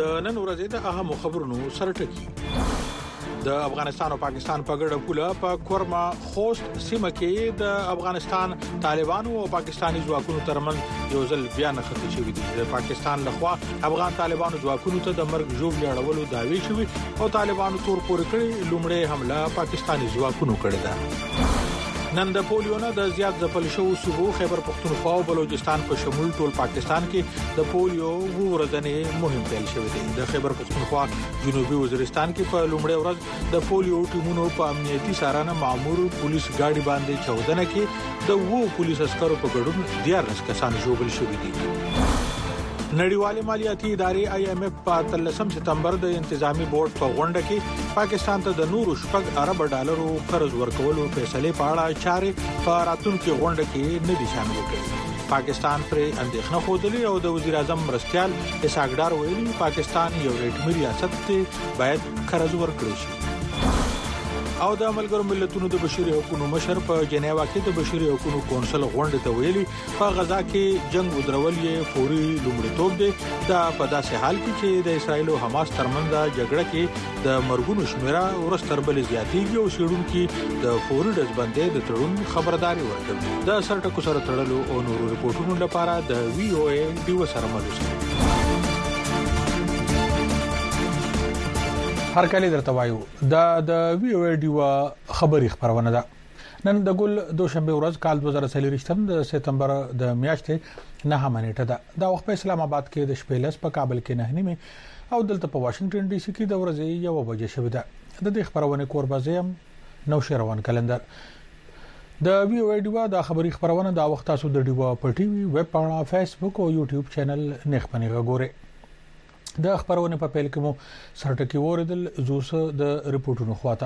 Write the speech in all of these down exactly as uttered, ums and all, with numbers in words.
د نن ورځې د اهم خبرونو سرټکی. د افغانستان او پاکستان په ګډه پوله په کورما خوست سیمه کې د افغانستان طالبانو او پاکستاني ځواکونو ترمنځ یو ځل بیا نښتې شوې دي. د پاکستان لخوا افغان طالبانو ځواکونو ته د مرګ ژوبل اړولو دعوی شوې او طالبانو تور پورې کړی لومړی حمله پاکستاني ځواکونو کړې ده. نن د پولیو نه د زیات ځپل شو صوبو خیبر پختونخوا او بلوچستان په شمول ټول پاکستان کې د پولیو ورځنې مهم پیل شوې ده. د خیبر پختونخوا جنوبي وزیرستان کې په لومړی ورځ د پولیو ټیمونو په امنیتي سارانه مامور پولیس ګاډي باندې چودنه کې د وو پولیس عسکرو په ګډون دیارلس کسان ژوبل شوي دي. نړیوالې مالیاتي ادارې آی ایم ایف په اتلسم سپتمبر د انتظامی بورډ په غونډه کې پاکستان ته د نورو شپږ ارب ډالرو قرض ورکولو فیصله په اړه چارې په راتلونکي غونډه کې نه دي شامل کړي. پاکستان پر اندېښنه خوده او د وزیر اعظم مرستيال اسحاق ډار ویلي پاکستان یو ریټمي ریاست ته باید قرض ورکړي شي. او د ملګرو ملتونو د بشري حقوقو مشر په جنیوا کې د بشري حقوقو کونسل غونډه ته ویلي په غزا کې جنگ ودرول یې فوري لومړیتوب دی. دا په داسې حال کې چې د اسرایل او حماس ترمنځ جګړه کې د مرګونو شمیره ورستر بل زیاتېږي او شړونکو د فوري دزبندې د تړون خبرداري ورکړي. د سرټکو سره تړلو او نورو ریپورتونو لپاره د وی او ای ډیو سره ملوث هر کله درته وایو دا د وی او ای ډیو خبري خبرونه ده. نن د ګل دوشنبه ورځ کال دوه زره څلور د سپتمبر د میاشتې نه همنيټه ده. دا وخت په اسلام آباد کې د شپې لس په کابل کې نه نیمه او دلته په واشنگټن ډي سي کې د ورځې یو بجې شوه ده. د دې خبرونه کوربازیم نو شروان کلندر د وی او ای ډیو د خبري خبرونه د وخت تاسو د ډیو په ټي وي ویب پاڼه فیسبوک او یوټیوب چینل نه خپنه غوړئ. د خبرونه په پیل کې مو سرټکی وردل زوسه د ریپورتونو خواته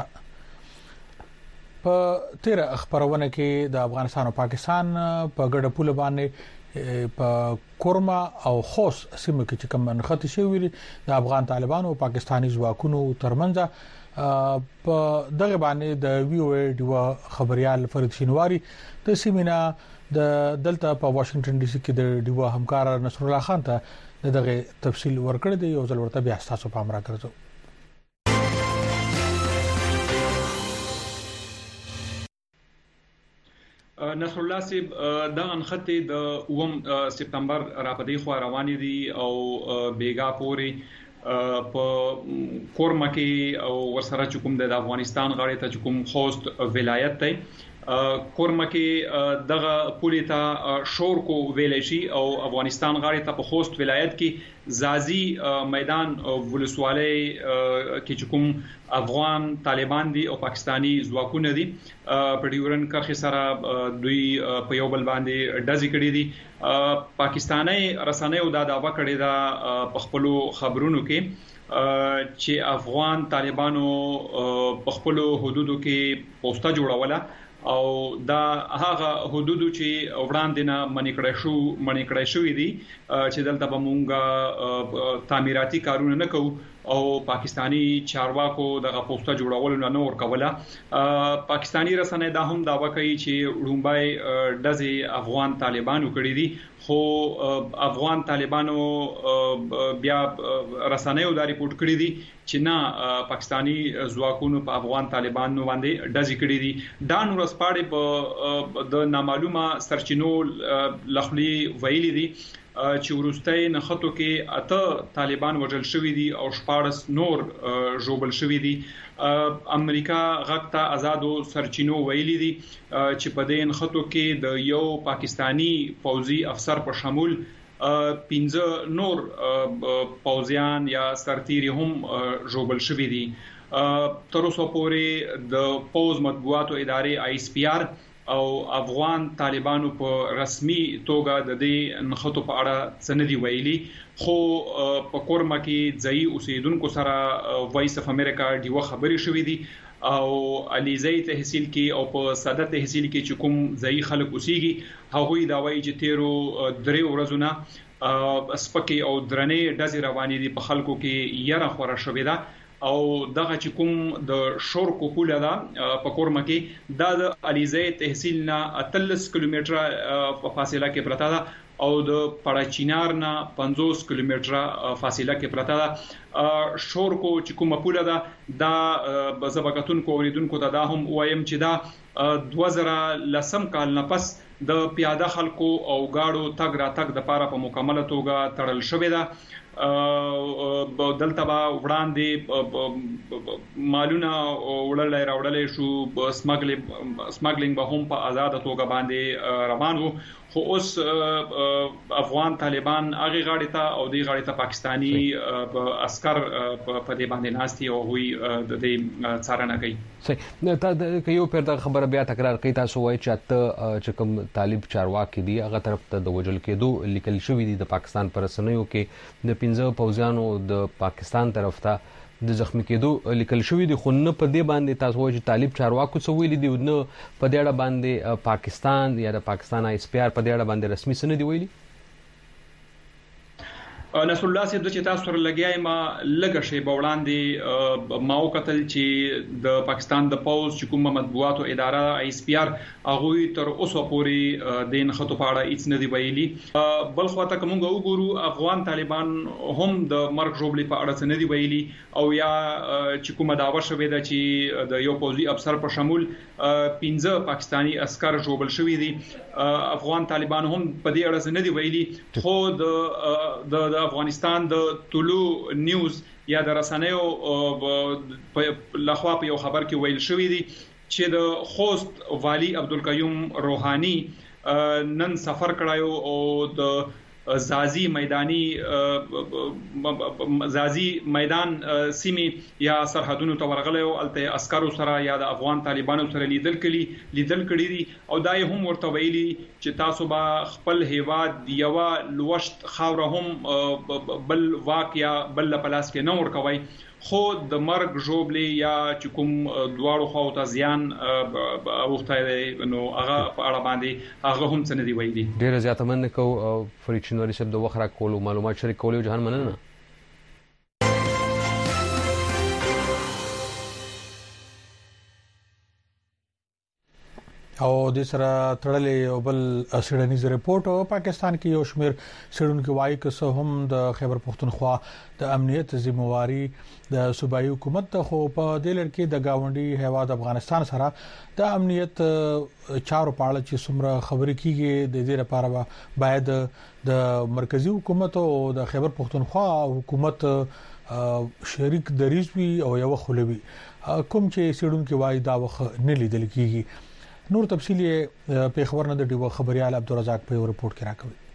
په تیر خبرونه کې د افغانستان او پاکستان په ګډه پوله باندې په کورما او خوست سیمه کې کوم نښتې شوې د افغان طالبانو او پاکستاني ځواکونو ترمنځ په دغه باندې د وی او ای ډیو خبريال فرید شینواری د سیمینا د دلته په واشنگټن ډي سي کې د ډیو همکار نصر الله خان ته دغه تفصیل ورکړی دی. یو ځل ورته بیا تاسو په امر راکړو. نصر الله سیب د انخته د اوم سپتمبر راپدې خو روانې دي او بیګا پوري په کورما کې او ورسره چکم د افغانستان غاړې ته چکم خوست ولایت ته کورما کې دغه پولیتا شور کو ویلې شي او افغانستان غاړې ته په خوست ولایت کې زازي میدان ولسوالۍ کې چکم افغان طالبان دي او پاکستاني ځواکونه دي په ډیورن کرخه سره دوی په یو بل باندې ډزې کړې دي. پاکستاني رسنیو دا داوا کړې ده په خپل خبرونو کې چې افغان طالبانو په خپل حدودو کې پوسټه جوړوله او دا هغه حدود چې وړاندې نه منې کړی شو منې کړی شوې دي چې دلته به مونږه تعمیراتي کارونه نه کوو او پاکستانی چارواکو دغه پوسټه جوړول نه نور کوله. پاکستانی رسنۍ دا هم داوا کوي چې وړومبای دزې افغان طالبانو کړی دي خو افغان طالبانو بیا رسنیو دا ریپورت کړی دي چې نه پاکستانی ځواکونو په افغان طالبانو باندې دزې کړی دي. دا نور سپاړې په د نامعلومه سرچینو لخلي ویلي دي چې ورستۍ نخټو کې اته طالبان وژل شوی دي او شپارس نور جوبل شوی دي. امریکا غږ ته آزادو سرچینو ویلي دي چې په دې نخټو کې د یو پاکستانی فوجي افسر په شمول پنځه نور پوځیان یا سرتیري هم جوبل شوی دي. تر اوسه پورې د پوز مطبوعاتو ادارې آی اس پی آر او افغان طالبانو په رسمي توګه د دې نخټو په اړه څه دی ویلي خو په کورما کې ځای اوسیدونکو سره وایس اف امریکا ډیو خبري شوې دي او علیزی تحصیل کې او په ساده تحصیل کې چې کوم ځای خلک اوسېږي هغوی دا وایي چې تیرو درې ورځې سپکې او درنې ډزې روانې دي په خلکو کې یره خوره شوې ده او دغه چې کوم د شور کوپوله ده په کورما کې د علیزی تحصیل نه اتلس کیلومتره په فاصله کې پرتا ده او د پړاچینار نه پنځوس کیلومتره فاصله کې پرته ده. شورکو چې کومه پوله ده دا بزبکتون کو اوریدونکو ته دا هم وایم چې دا دوه زره لسم کال نه پس د پیاده خلکو او گاډو تګ را تګ د پاره په مکمله توګه تړل شوې ده. دلته با وړاندې مالونه وړل راوړل شو، سمګلینګ به هم په آزاد توګه باندې روان وو، خو اوس افغان طالبان هغه غاړي ته او دی غاړي ته پاکستانی عسكر په دې باندې ناشتي او وی د دې څارنه کوي. صحیح. ته یو پر د خبره بیا تکرار کوي، تاسو وایي چې ته چې کوم طالب چارواکي دی هغه طرف ته د وجل کېدو لیکل شوی دی د پاکستان پر رسنیو کې د پنځه پوځیانو د پاکستان طرف ته د زخمی کېدو لیکل شوی دی، خو نه په دې باندې تاسو وایي چې طالب چارواکو څه ویلي دي، نه په دې اړه باندې پاکستان یا د پاکستان آی اس پی آر په دې اړه باندې رسمي څه نه دی ویلي. نصر الله صاحب چې تاسو سره لګیای ما لګه شی بوړاندې ما وکتل چې د پاکستان د پوز چې کومه مطبوعاتو اداره آی اس پی آر هغه تر اوسه پورې د نخټو پاړه هیڅ نه دی ویلي. بل خو ته کومه وګورو افغان طالبان هم د مرګ جوړلې په اړه نه دی ویلي، او یا چې کومه داوا شوې ده چې د یو پوزي افسر په شمول پنځه پاکستانی عسكر جوړل شوې دي. افغان طالبان هم په دې اړه نه دی ویلي، خو د د افغانستان د طلوع نیوز یا د رسنیو لخوا په یو خبر کې ویل شوی دی چې د خوست والی عبدالقیوم روحانی نن سفر کړایو او د زازی میدانی زازی میدان سیمه یا سرحدونو ته ورغلی او الته عسکرو سره یا د افغان طالبانو سره لیدل کړي لیدل کړي دي، او دای هم ورته ویلي چې تاسو به خپل هیواد یو لوشت خاور هم بل واقعیا بل پلاس کې نه ورکوي، خو د مرګ جوړلې یا چې کوم دواړو خو ته زیان اوخته نو هغه په اړه باندې هغه هم څه نه دی ویلي. ډیر زیاته مننه کو فرید شینواری صاحب د وخت را کولو معلومات شریک کولو جهان مننه. او د سره تړلې او بل سړنیز ریپورت او پاکستان کې یو شمیر سړونکو وایي که څه هم د خیبر پختونخوا د امنیت ذمہواری د صوبایي حکومت ته، خو په دې لړ کې د گاونډي هیواد افغانستان سره د امنیت چارو په اړه چې څومره خبرې کیږي د دې لپاره باید د مرکزی حکومت او د خیبر پختونخوا حکومت شریک دریځ وي او یو خلوي کوم چې سړونکو وایي دا وخت نه لیدل کیږي. نور تفصیل په خبر نه د ډیو خبريال عبدالرزاق په رپورت کې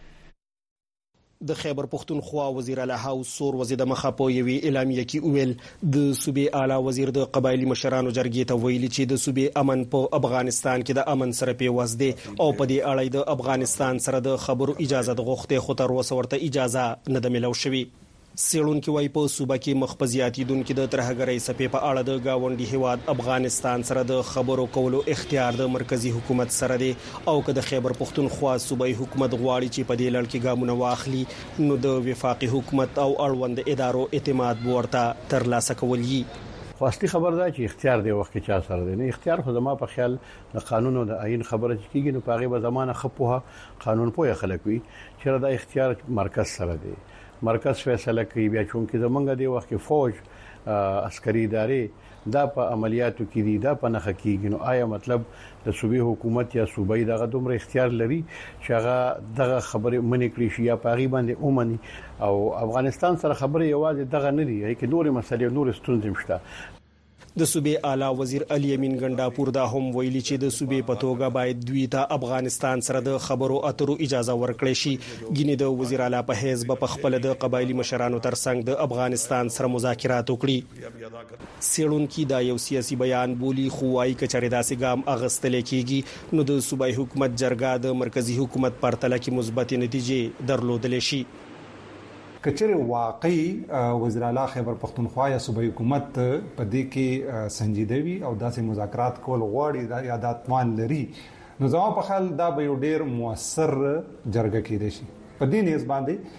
راکوي. د خیبر پختونخوا وزیر اعلی حوس سور وزیر د مخه په یوې اعلامیه کې ویل د صوبې اعلی وزیر د قبایلی مشرانو جرګې ته ویلي چې د صوبې امن په افغانستان کې د امن سره پیوز دی او په دې اړه د افغانستان سره د خبرو اجازه د غوښته خو تر اوسه ورته اجازه نه د ملو شوی. سیړونکو وايي په صوبه کې مخبزياتي دونکو د ترهګرۍ سپې په اړه د گاونډي هیواد افغانستان سره د خبرو کولو اختیار د مرکزی حکومت سره دی، او که د خیبر پختونخوا صوبایي حکومت غواړي چې په دې لړ کې ګامونه واخلي نو د وفاقي حکومت او اړوند ادارو اعتماد ورته ترلاسه کوي. خاصی خبر ده چې اختیار دی وخت چا سره دی نه اختیار خو زما په خیال د قانون او د آئین خبره کیږي نو په هغه زمانه خپوها قانون پوهه خلک وي چې دا اختیار مرکز سره دی، مرکز فیصله کوي. بیا چونکې زمونږ دی وخت کې فوج عسکري ادارې دا په عملیاتو کې دي دا په نخښه کېږي، نو آیا مطلب د صوبې حکومت یا صوبایي دغه دومره اختیار لري چې هغه دغه خبره منې کړی شي یا پاغي باندې اومني؟ او افغانستان سره خبره یوازې دغه نه دی، هیڅ نور مسلې نور ستونزې مشته. د صوبې اعلی وزیر علي امین ګنڈاپور دا هم ویلي چې د صوبې په توګه باید دوی ته افغانستان سره د خبرو اترو اجازه ورکړي شي. ګینه د وزیر اعلی په حیث په خپل د قبایلی مشرانو ترڅنګ د افغانستان سره مذاکرات وکړي. سیړونکو دا یو سیاسي بیان بولی خو وايي کچې داسې ګام اغستل کېږي نو د صوبایي حکومت جرګه د مرکزی حکومت پرتله کې مثبت نتیجې درلودل شي. کچره واقعي وزیر اعلی خیبر پختونخوا یا صوبایي حکومت په دې کې سنجیده وي او داسې مذاکرات کول غواړي دا یاداتمان لري نو زما په خیال دا به یو ډیر موثر جرګه کېدي شي. په دې نیز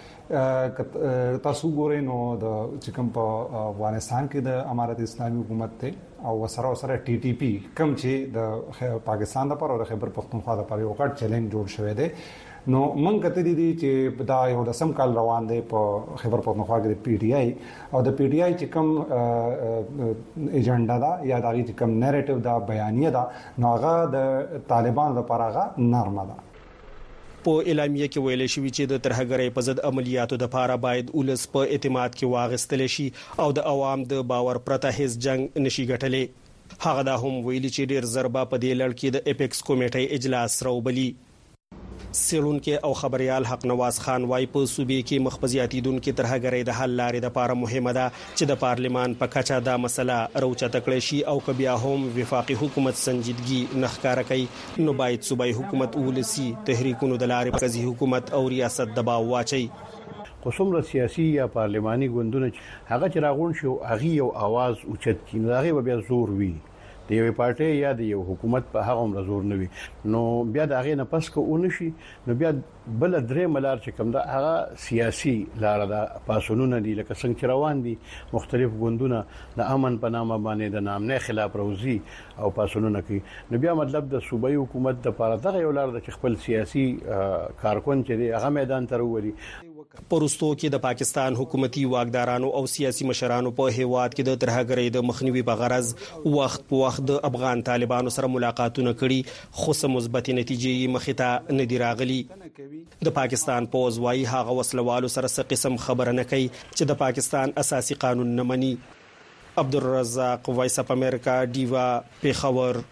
باندې تاسو ګورئ نو د چې کوم په افغانستان کې د امارت اسلامي حکومت ته او سره سره ټي ټي پی کوم چې د پاکستان لپاره او د خیبر پختونخوا لپاره یو غټ چیلنج جوړ شوی دی نو موږ کته دي چې دا یو د سم کال روان دی په خیبر پختونخوا کې د پی ټ آی او د پی ټ آی چې کوم ایجنډا دا یا د هغه کوم نریټیو دا بیانیه دا نو هغه د طالبانو لپاره هغه نرمه ده. په اعلامیه کې ویل شوی چې د ترهګرۍ په ضد عملیاتو د لپاره باید ولس په اعتماد کې واغستل شي او د عوام د باور پرته هیڅ جنگ نشي ګټلې. هغه دا هم ویلي چې ډیر ضربه په دې لړ کې د اپیکس کمیټې اجلاس راوبلی. سیرونکو او خبريال حق نواز خان وايي په صوبې کې مخبزياتیدونکو ترهګرۍ د حل لارې لپاره مهمه ده چې د پارلمان په کچه دا مسله روچته کړي شي او که بیا هم وفاقي حکومت سنجیدګي نخکاره کوي نو باید صوبایي حکومت ولسی تحریکونو د لارې مرکزی حکومت او ریاست دباو واچي. قسم را سیاسي یا پارلماني ګوندونه هغه چې راغون شو هغه یو आवाज اوچت کین هغه بیا زور وی د یو پارټي یا د یو حکومت په هغه هم زور نه وي نو بیا د هغه نه پس کو اونشي نو بیا بل درې ملار چې کوم دا هغه سیاسي لار ده پاسونونه دي لکه څنګه چې روان دي مختلف ګوندونه د امن په نامه باندې د نام نه خلاف روزي او پاسونونه کوي نو بیا مطلب د صوبایي حکومت د لپاره دغه یو لار د خپل سیاسي کارکون چې هغه میدان ته وروړي. پرستو کې د پاکستان حکومتي واکدارانو او سیاسي مشرانو په هیواد کې د ترهګرۍ د مخنیوي په غرض وخت په وخت د افغان طالبانو سره ملاقاتونه کړي خو سم مثبت نتیجې مخې ته نه دی راغلي. د پاکستان پوز وايي هغه وسلوالو سره څه قسم خبره نه کوي چې د پاکستان اساسي قانون نه مني. عبدالرزاق وایس اپ امریکا دیوا پیښور.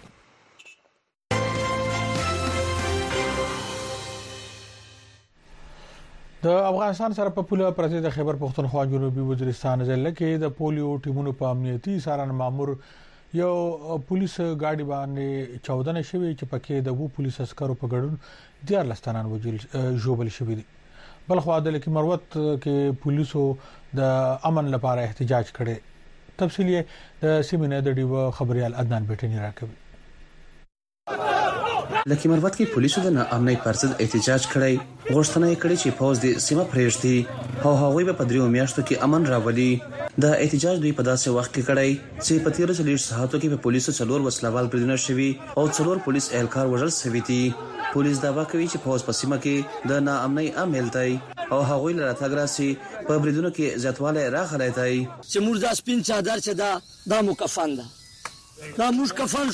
د افغانستان سره په پوله پرته د خیبر پختونخوا جنوبي وزیرستان ضلع کې د پولیو ټیمونو په امنیتي سارن مامور یو پولیس ګاډي باندې چودنه شوې چې پکې د وو پولیس عسکرو په ګډون دیار لستانان وجل جوبل شوې دي. بل خو د لکه مروت کې پولیسو د امن لپاره احتجاج کړي. تفصیل د سیمینار د ډیو خبريال عدنان بیٹنی راکوي. لکه مروت کې پولیسو د ناامنۍ پر ضد احتجاج کړی غوښتنه یې کړې چې فوج د سیمه پرېږدي او هغوی به په دریو میاشتو کې امن راولي. د احتجاج دوی په داسې وخت کې کړی چې په تیر څلور ساعتو کې په پولیسو څلور وسلوال بریدونه شوي او څلور پولیس اهلکار وژل شوي دي. پولیس دعوا کوي چې فوج په سیمه کې د ناامنۍ عامل دی او هغوی لاره تګ راسي په بریدونو کې زیاتوالی راغلی دی. چې موږ د سپین چادر چې دا د مکفن ده دا موږ کفن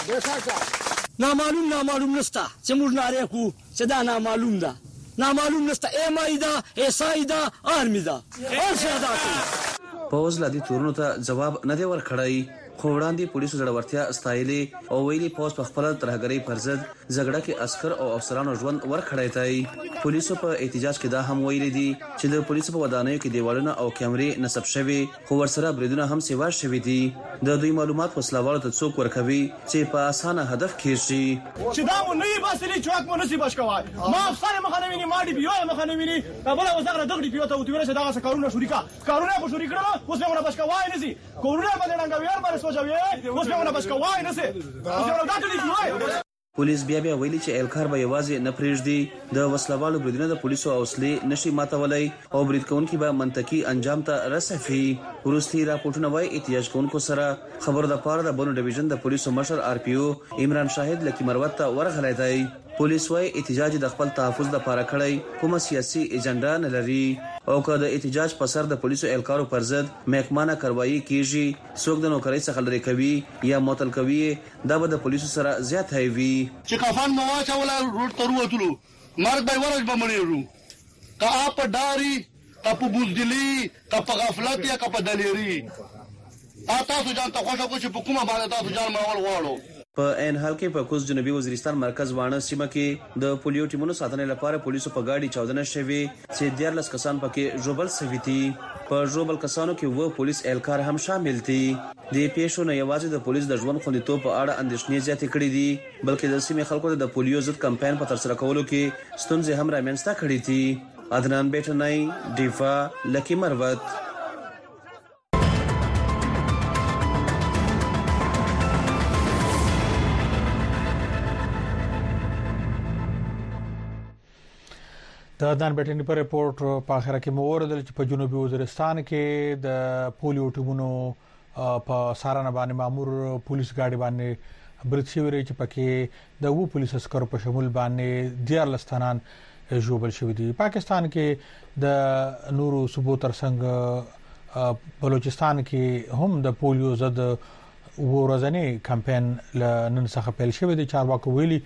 شو نامعلوم نامعلوم نستا چې موږ ناره کو چې دا نامعلوم ده نامعلوم نستا ایم آی دا ایس آی دا آرمی دا هر څه دا کوي. پوز لدی تورونو ته جواب نه دی ورکړی خو وړاندې پولیسو زړورتیا ستایلې او ویلي پوز په خپل ترهګرۍ پر ضد جګړه کې عسكر او افسرانو ژوند ورکړی دی. پولیسو په احتجاج کې دا هم ویلي دي چې د پولیسو په ودانیو کې دیوالونه او کیمرې نصب شوي خو ورسره بریدونه هم سیوا شوي دي. د دوی معلومات وسلوالو ته څوک ورکوي چې په اسانه هدف کېږي. چې دا مو نه باسي چوک مو نسی بشکوای ما افسر مخه ویني ما دی بیو مخه نه ویني بل وزغره دغه دی بیو ته وتویل چې دا کارونه شریکا کارونه په شریک کړو اوس موږ بشکوای نسی کورونه باندې ډنګویر باندې سوچوي اوس موږ بشکوای نسی اوس موږ دا ټول دی. پولیس بیا بیا ویلي چې اهلکار به یوازې نه پرېږدي د وسلوالو بریدونه د پولیسو حوصلې نشي ماتولای او برید کوونکي به منطقي انجام ته رسوي. وروستي راپورټونه وايي احتجاج کوونکو سره خبرو د پاره د بنو ډیویژن د پولیسو مشر آر پی او عمران شاهد لکه مروت ته ورغلی دی. پولیس وايي احتجاج د خپل تحفظ لپاره کړی کومه سیاسي ایجنډا نه لري او که د احتجاج په سر د پولیسو اهلکارو پر ضد محکمانه کاروایی کیږي څوک د نوکرۍ څخه لري کوي یا معطل کوي دا به د پولیسو سره زیات هیوي. چې کفن مو واچوله روډ ته وروتلو مرګ به ورځ به مړېږو که آپ په ډاري که په بزدلي که په غفلت یا که په دلیري تاسو ځان ته خوښه کو چې په کومه باندې تاسو ځان مړول غواړو. په ان حال کې په کوز جنوبي وزیرستان مرکز وانه سیمه کې د پولیو ټیمونو ساتنې لپاره پولیسو په گاډي چودنه شوي چې دیار لس کسان پکې ژوبل شوي دي. په ژوبل کسانو کې و پولیس اهلکار هم شامل دي. د پیښو نه یوازې د پولیس د ژوند خوندیتوب په اړه اندېښنې زیاتې کړې دي بلکې د سیمې خلکو د پولیو ضد کمپاین په ترسره کولو کې ستونزې هم رامنځته کړې دي. عدنان بیٹنای دیفا لکی مروت. د عدنان بیٹنی پر رپورت په اخر کې موردل چې په جنوبي وزیرستان کې د پولیو ټیمونو په سارانه باندې مامور پولیس ګاډي باندې برید شوی چې پکې د وو پولیس عسکرو په شمول باندې دیار لستانان ژوبل شوی دی. پاکستان کې د نورو صوبو ترڅنګ بلوچستان کې هم د پولیو ضد ورځنی کمپاین نن څخه پیل شوی دی. چارواکو ویلي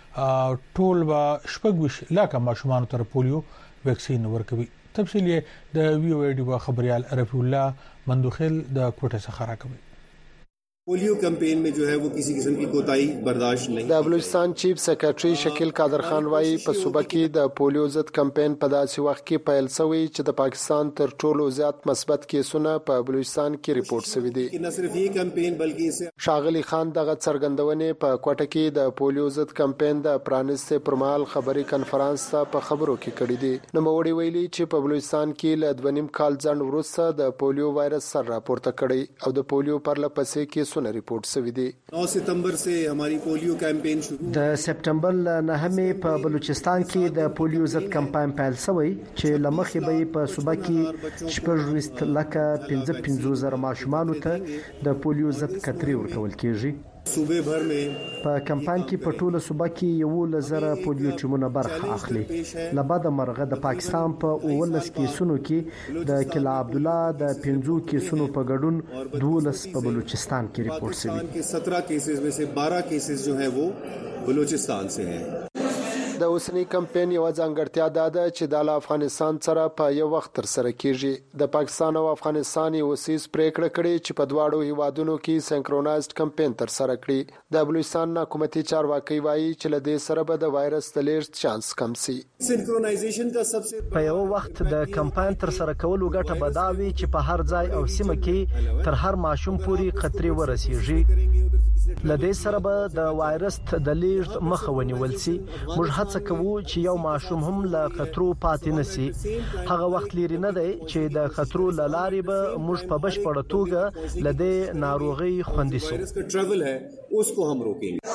ټول به شپږ لکه ماشومان تر پولیو ویکسین ورکوي. تفصیل د وی او ډي خبريال رفیع الله مندوخیل د کوټه څخه راکوي. Polio campaign में जो है वो किसी किस्म की कोताही बर्दाश्त नहीं. د بلوچستان چیف سیکریټري شکیل قادر خان وايي په صوبه کې د پولیو ضد کمپاین په داسې وخت کې پیل شوی چې د پاکستان تر ټولو زیات مثبت کیسونه په بلوچستان کې ریپورت شوي دي. نه صرف یې کمپاین بلکې شاغلی خان دغه څرګندونې په کوټه کې د پولیو ضد کمپاین د پرانیستې پرمهال خبري کانفرنس ته په خبرو کې کړې دي. نو وړي ویلي چې په بلوچستان کې ل دوه نیم کال ځنډ وروسته د پولیو وایرس سر راپورته کړی او د پولیو پر لپسې کې ریپورت شوی دی. نو سپتمبر سے हमारी पोलियो कैंपेन शुरू. د سپتمبر نه همې په بلوچستان کې د پولیو ضد کمپاین پیل شوی چې لمخې به په صوبه کې شپږ لکه پنځه پنځوس زره ماشومان ته د پولیو ضد کتري ورکول کیږي. صوبه بھر में په کمپاین کې په ټوله صوبه کې یو لزره پولیو ټیمونه برخه اخلي. لبعد مرغه د پاکستان په اولس کیسونو کې د کلا عبد الله د پنځو کیسونو په ګډون دولس په بلوچستان کې ریپورت شوی. پاکستان کې सत्रह کیسز में से बारह کیسز जो है वो بلوچستان से हैं. د اوسنی کمپاین یو ځانګړتیا ده چې د افغانستان سره په یو وخت تر سره کیږي. د پاکستان او افغانستان یو سیس پریکړه کړې چې په دواړو هیوادونو کې سنکرونایزډ کمپاین تر سره کړي. د بلوچستان حکومتي چارواکي وایي چې له دې سره به د وایرس د لیږد چانس کم شي. سنکرونایزیشن کا سب سے په یو وخت د کمپاین تر سره کولو ګټه بداوي چې په هر ځای او سیمه کې تر هر ماشوم پوري خطرې ورسیږي. لدې سره به د وایرس د لیږد مخه ونیول شي. موږ هڅه کوو چې یو ماشوم هم له خطرو پاتې نشي. هغه وخت لري نه دی چې د خطرو لاري به موږ په بشپړه توګه لدې ناروغي خوندي سو. ټریول ہے उसको हम रोकेंगे.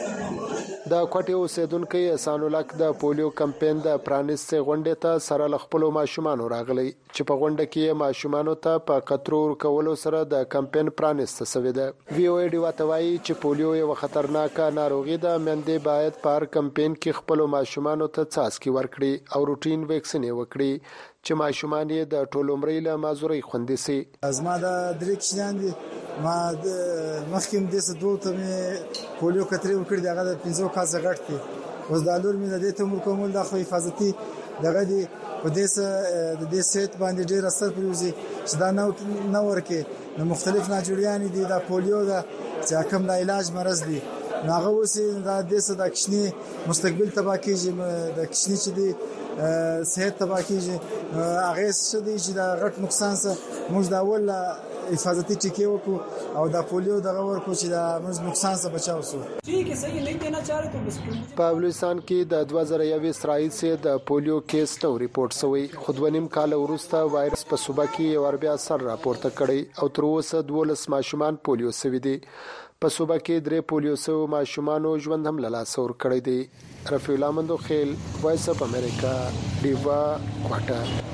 د کوټې اوسیدونکو احسان الحق د پولیو کمپاین د پرانیستې غونډې ته سره لخپلو ماشومان راغلي چې په غونډه کې ماشومان ته په قطرو ورکولو سره د کمپاین پرانیسته شوې ده. وی او ډي وتوایي چې پولیو یو خطرناک ناروغي ده. مندې باید په کمپاین کې خپل ماشومان ته څاڅکي ورکړي او روټین ویکسین وکړي چې ماشومان یې د ټول عمر له مازوري خوندي سي. ازما د درې کښیان دي ما د مخکیم د څه دوه ته پولیو کتري وکړي دغه د پنځو کاسه غټ دي. اوس د لور مې د دې ته عمر کومول د خو حفاظتي دغه دي په دې څه د دې سیټ باندې ډیر اثر پروزي چې دا نو نو ورکه نو مختلف ناجوړیان دي د پولیو د چې کوم د علاج مرز دي ناغه وسی د دې څه د کښنی مستقبل تبا کیږي د کښنی چې دي صحت تبا کیږي هغه څه دي چې د غټ نقصان سره موږ دا ول حفاظتي ټیکې وکړو او د پولیو دغه ورکو چې د موږ نقصان څخه بچاو سو. ٹھیک ہے صحیح نہیں دینا چاہ رہے تو بس. په بلوچستان کې د دوه زره یو اسرائیل سره د پولیو کیس نو ریپورت شوی. خودونیم کال وروسته وایرس په صوبه کې یو بیا سر راپورته کړی او تر اوسه دولس ماشومان پولیو سوي دي. په صوبه کې درې پولیو سو ماشومان ژوند هم له لاس ور کړی دی. رفیع الله مندوخیل وایس اف امریکا دیوا کوټه.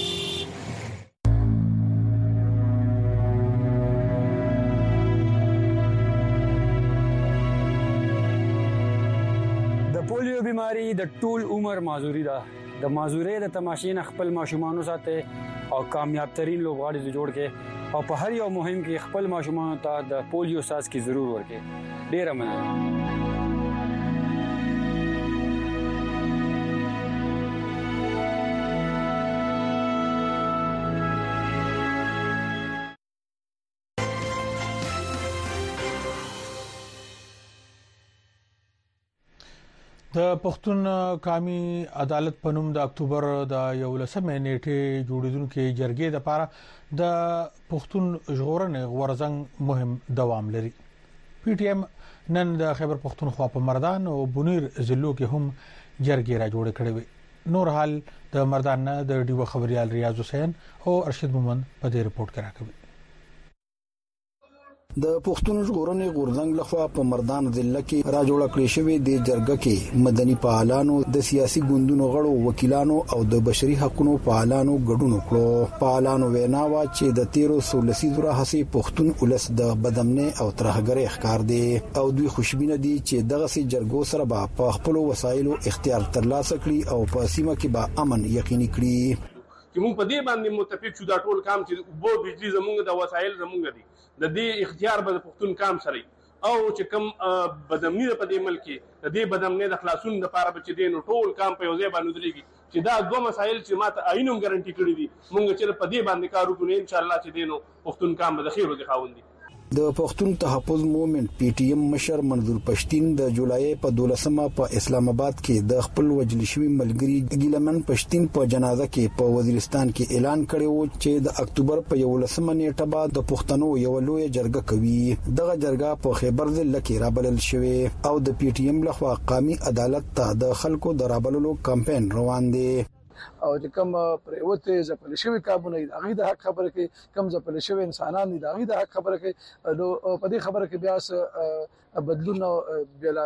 پولیو بیماری د ټول عمر معذوري ده. د معذوري د تماشې نه خپل ماشومان ساتي او کامیاب ترين لوبغاړي جوړ کې او په هر یو مهم کې خپل ماشومان ته د پولیو ساس کی ضرور ورکې. ډیره مننه. د پښتون قومي عدالت په نوم د اکتوبر د یولسمې نیټې جوړیدونکو جرګې د لپاره د پښتون ژغورنې غورځنګ مهم دوام لري. پی ټی ایم نن د خیبر پښتونخوا په مردان او بونیر ضلعو کې هم جرګې را جوړ کړې وي. نور حال د مردان نه د ډیو خبريال ریاض حسین او ارشد مومن په دې رپورت کې راکوي. د پښتون ژغورنې غورځنګ لخوا په مردان ضلع کې راجوړ کړی شوی د جرګه کې مدني فعالانو د سیاسي ګوندونو غړو وکیلانو او د بشري حقوقو فعالانو ګډون وکړو. فعالانو ویناوه چې د تیرو سولسیزو راهسي پښتون ولس د بدامنۍ او ترهګرۍ ښکار دي او دوی خوشبینه دي چې دغه سي جرګو سره به په خپل وسایلو اختیار ترلاسه کړي او په سیمه کې به امن یقیني کړي. چې موږ په دې باندې متفق شو دا ټول کام چې وبو بجلی زمونږ د وسایل زمونږ دي د دې اختیار به پښتون کام سره او چې کوم بدامنۍ په دې ملک کې د دې بدامنۍ د خلاصون لپاره به چې دین ټول کام په یو ځای باندې درېږي چې دا دوه مسایل چې ماته آئینوم ګارانټي کړی دي موږ چې په دې باندې کار وکړو ان شاء الله چې دینو پښتون کام به د خیر او د خاوندي. د پښتون تحفظ موومېنټ پی ټی ایم مشر منظور پښتين د جولای په دولسمه په اسلام آباد کې د خپل وجل شوی ملګری ګیلمن پښتين په جنازه کې په وزیرستان کې اعلان کړی و چې د اکتوبر په یولسمه نیټه بعد د پښتنو یو لوی جرګه کوي. دغه جرګه په خیبر ضلع کې رابلل شوی او د پی ټی ایم لخوا قومي عدالت ته د خلکو د رابللو کمپاین روان دی. او چې کوم پریوته ځپل شوی کابونه د هغه د حق خبره کوي کوم ځپل شوی انسانان دي د هغه د حق خبره کوي نو په دې خبره کې بیا بدلون بل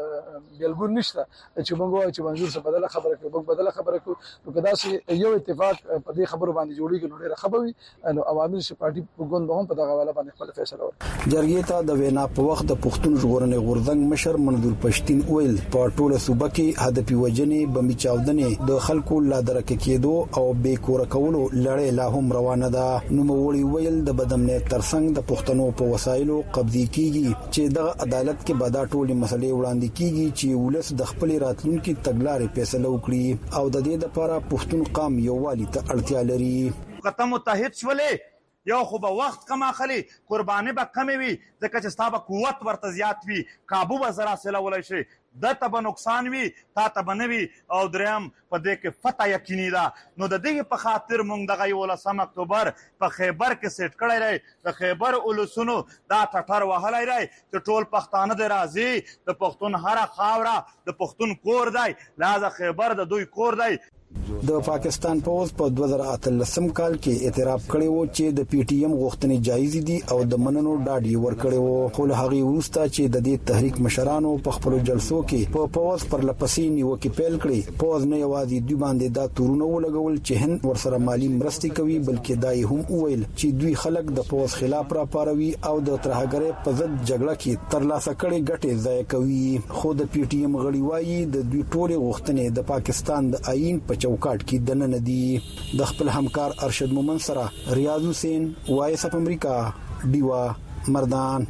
بلګون نشته چې موږ چې منظور څه بدله خبره کوي موږ بدله خبره کوي نو کدا چې یو اتفاق په دې خبرو باندې جوړیږي نو ډیره خبروي نو عوامي شي پارټي وګوند هم په دغه والا باندې خپل فیصله وکړي. جرګې ته د وینا په وخت د پښتون ژغورنې غورځنګ مشر منظور پښتين ویل په ټوله صوبه کې هدفي وجنې بمي چاودنې د خلکو لا درک کېدو او بې کور کولو لړۍ لا هم روانه ده. نو موري ویل د بدامنۍ ترڅنګ د پښتنو په وسایلو قبضه کیږي چې د عدالت کې به دا ټولې مسلې وړاندې کیږي چې ولس د خپل راتلونکي تګلارې فیصله وکړي او د دې لپاره پښتون قوم یووالي ته اړتیا لري. قطه متحد شولې یو خو به وخت کم اخلي قرباني به کم وي ځکه چې ستاسو قوت ورته زیات وي کابو به زرا سره ولای شي د تب نقصان وي تا ته بنوي او دریم په دې کې فتح یقیني ده. نو د دې په خاطر مونږ دغه یولسم اکتوبر په خیبر کې سیټ کړی دی د خیبر اولسونو دا ټټر وهلی دی چې ټول پښتانه د راځي د پښتون هره خاوره د پښتون کور دی لہذا خیبر د دوی کور دی. د پاکستان پوز په دوه زره اتلسم کال کې اعتراف کړی و چې د پی ټی ایم غوښتنې جایز دي او د مننو ډاډ یې ورکړی و خو له هغه وروسته چې د دې تحریک مشرانو په خپل جلسو کې په پوز پر لپسې نیوکې پیل کړې پوز نه یوازې دوی باندې دا تورونه ولګول چې هند ورسره مالی مرستې کوي بلکې دا یې هم وویل چې دوی خلک د پوز خلاف را پاروي او د ترهګرۍ په ضد جګړه کې ترلاسه کړي ګټې ضایع کوي. خو د پی ټی ایم غړي وایي د دوی ټولې غوښتنې د پاکستان د آئین په چوکاټ کې دننه دي. د خپل همکار ارشد مومن سره ریاض حسین وایس اف امریکا دیوا مردان.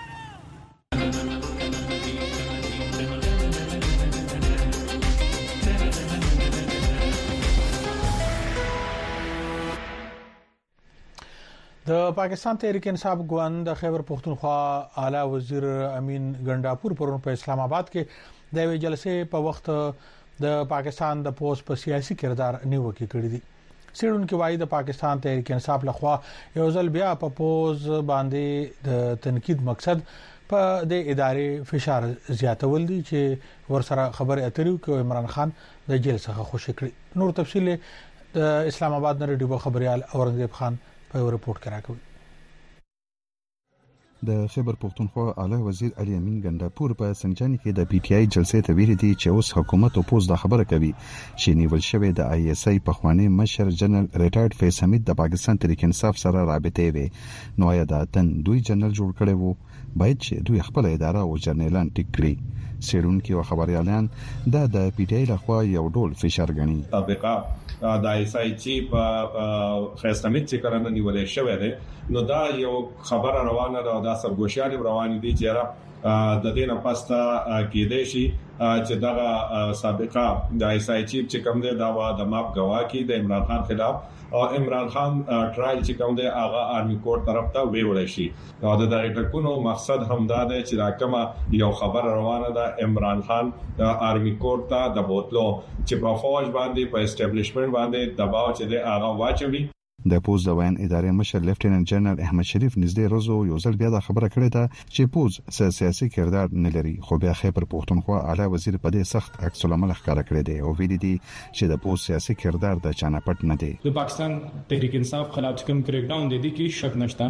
د پاکستان تحریک انصاف ګوند د خیبر پختونخوا اعلی وزیر امین ګنداپور پرون په اسلام آباد کې د یوې جلسې په وخت د پاکستان د پوز په سیاسي کردار نیوکه کړې دي. سیډونکو وايي د پاکستان تحریک انصاف لخوا یو ځل بیا په پوز باندې د تنقید مقصد په د ادارې فشار زیاتول دي چې ورسره خبرې اترې کوي عمران خان د جیل څخه خوشی کړی. نور تفصیل د اسلام آباد نه ریډیو خبريال اورنګزیب خان په رپورت کې راکوي. د خیبر پختونخوا اعلی وزیر علي امین ګنداپور په سنجان کې د پی ټ آی جلسې ته ویلي دي چې اوس حکومت او پوز د خبره کوي چې نیول شوی د آی اس آی په خوانی مشر جنرال ریټایرډ فیس حمید د پاکستان تحریک انصاف سره رابطه وي نو یا د تن دوی جنرال جوړ کړي وو باید چې دوی خپل اداره او جنرالان ټیک کړي. سیرونکو او خبريالان دا د پی ټ آی لخوا یو ډول فشار غني. سابقه د آی اس آی چیف فیس حمید چې کړه نیولې شوی دی نو دا یو خبره روانه ده دا سرګوشیان روان دي چې د دې نه پاسته کې دی شي چې دا سابقه د آی اس آی چیف چې کوم دی دا د ماپ گواکي د عمران خان خلاف او عمران خان ټرایل چې کوم دی هغه آرمي کورټ طرف ته ویول شي او د ډایرکټرونو مقصد هم دا دی چې راکمه یو خبر روانه ده عمران خان آرمي کورټ ته د بوتلو چې په فوج باندې په اسټابلیشمنت باندې دباو چې دی هغه واچوي. د پوز د وین ادارې مشر لیفټیننټ جنرال احمد شریف نږدې روزو یو ځل بیا د خبره کړې ده چې پوز سیاسي کردار نه لري خو بیا خیبر پختونخوا اعلی وزیر په دې سخت عکس العمل ښکاره کړی دی او ویلي دي چې د پوز سیاسي کردار د چانه پټ نه دی. د پاکستان تحریک انصاف خلاف کوم کریک ډاون د دې کې شک نشته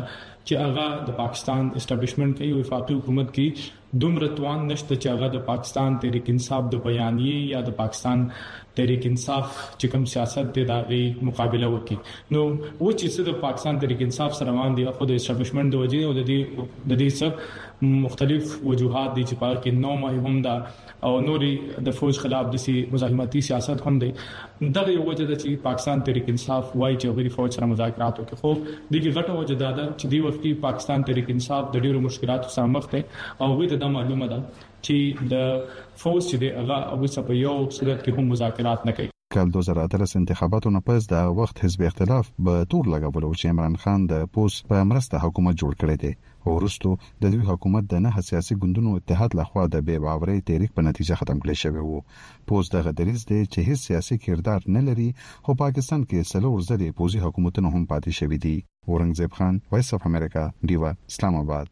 چې هغه د پاکستان اسټابلیشمنت کوي او وفاقي حکومت کې دومره توان نشته چې هغه د پاکستان تحریک انصاف د بیانیه یا د پاکستان تحریک انصاف چې کوم سیاست دی دغه مقابله وکړي. نو و چې د پاکستان تحریک انصاف سره روان دي خو د اسټابلیشمنت د وجې او د دې د دې څخه مختلف وجوهات دي چې په کې نو مې هم دا او نوري د فوج خلاف د سي مزاحمتي سیاست هم دي. دغه یو وجه ده چې پاکستان تحریک انصاف وایي چې غیر فوج سره مذاکرات وکړي خو دغه غټه وجه ده چې دی وخت کې پاکستان تحریک انصاف د ډیرو مشکلاتو سره مخ دی او وې د معلومه ده چې د فوج چې دی هغه او څه په یو صورت کې هم مذاکرات نه کوي. کال دوه زره اتلس انتخاباتو نه پس د وخت حزب اختلاف به تور لګولو چې عمران خان د پوس په مرسته حکومت جوړ کړی دی. ورستو د دوی حکومت د نه سیاسي ګوندونو اتحاد لخوا د بې باورۍ تحریک په نتیجه ختم کړی شوی وو. پوس د غدریز دی چې هیڅ سیاسي کردار نه لري خو پاکستان کې څلور ځلې پوزي حکومتونه هم پاتې شوی دي. اورنګزیب خان، وایس اف امریکا، ډیوا، اسلام آباد.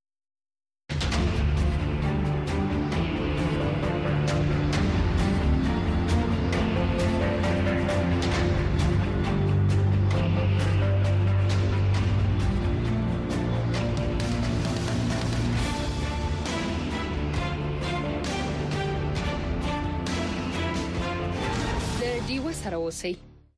سره اوسئ.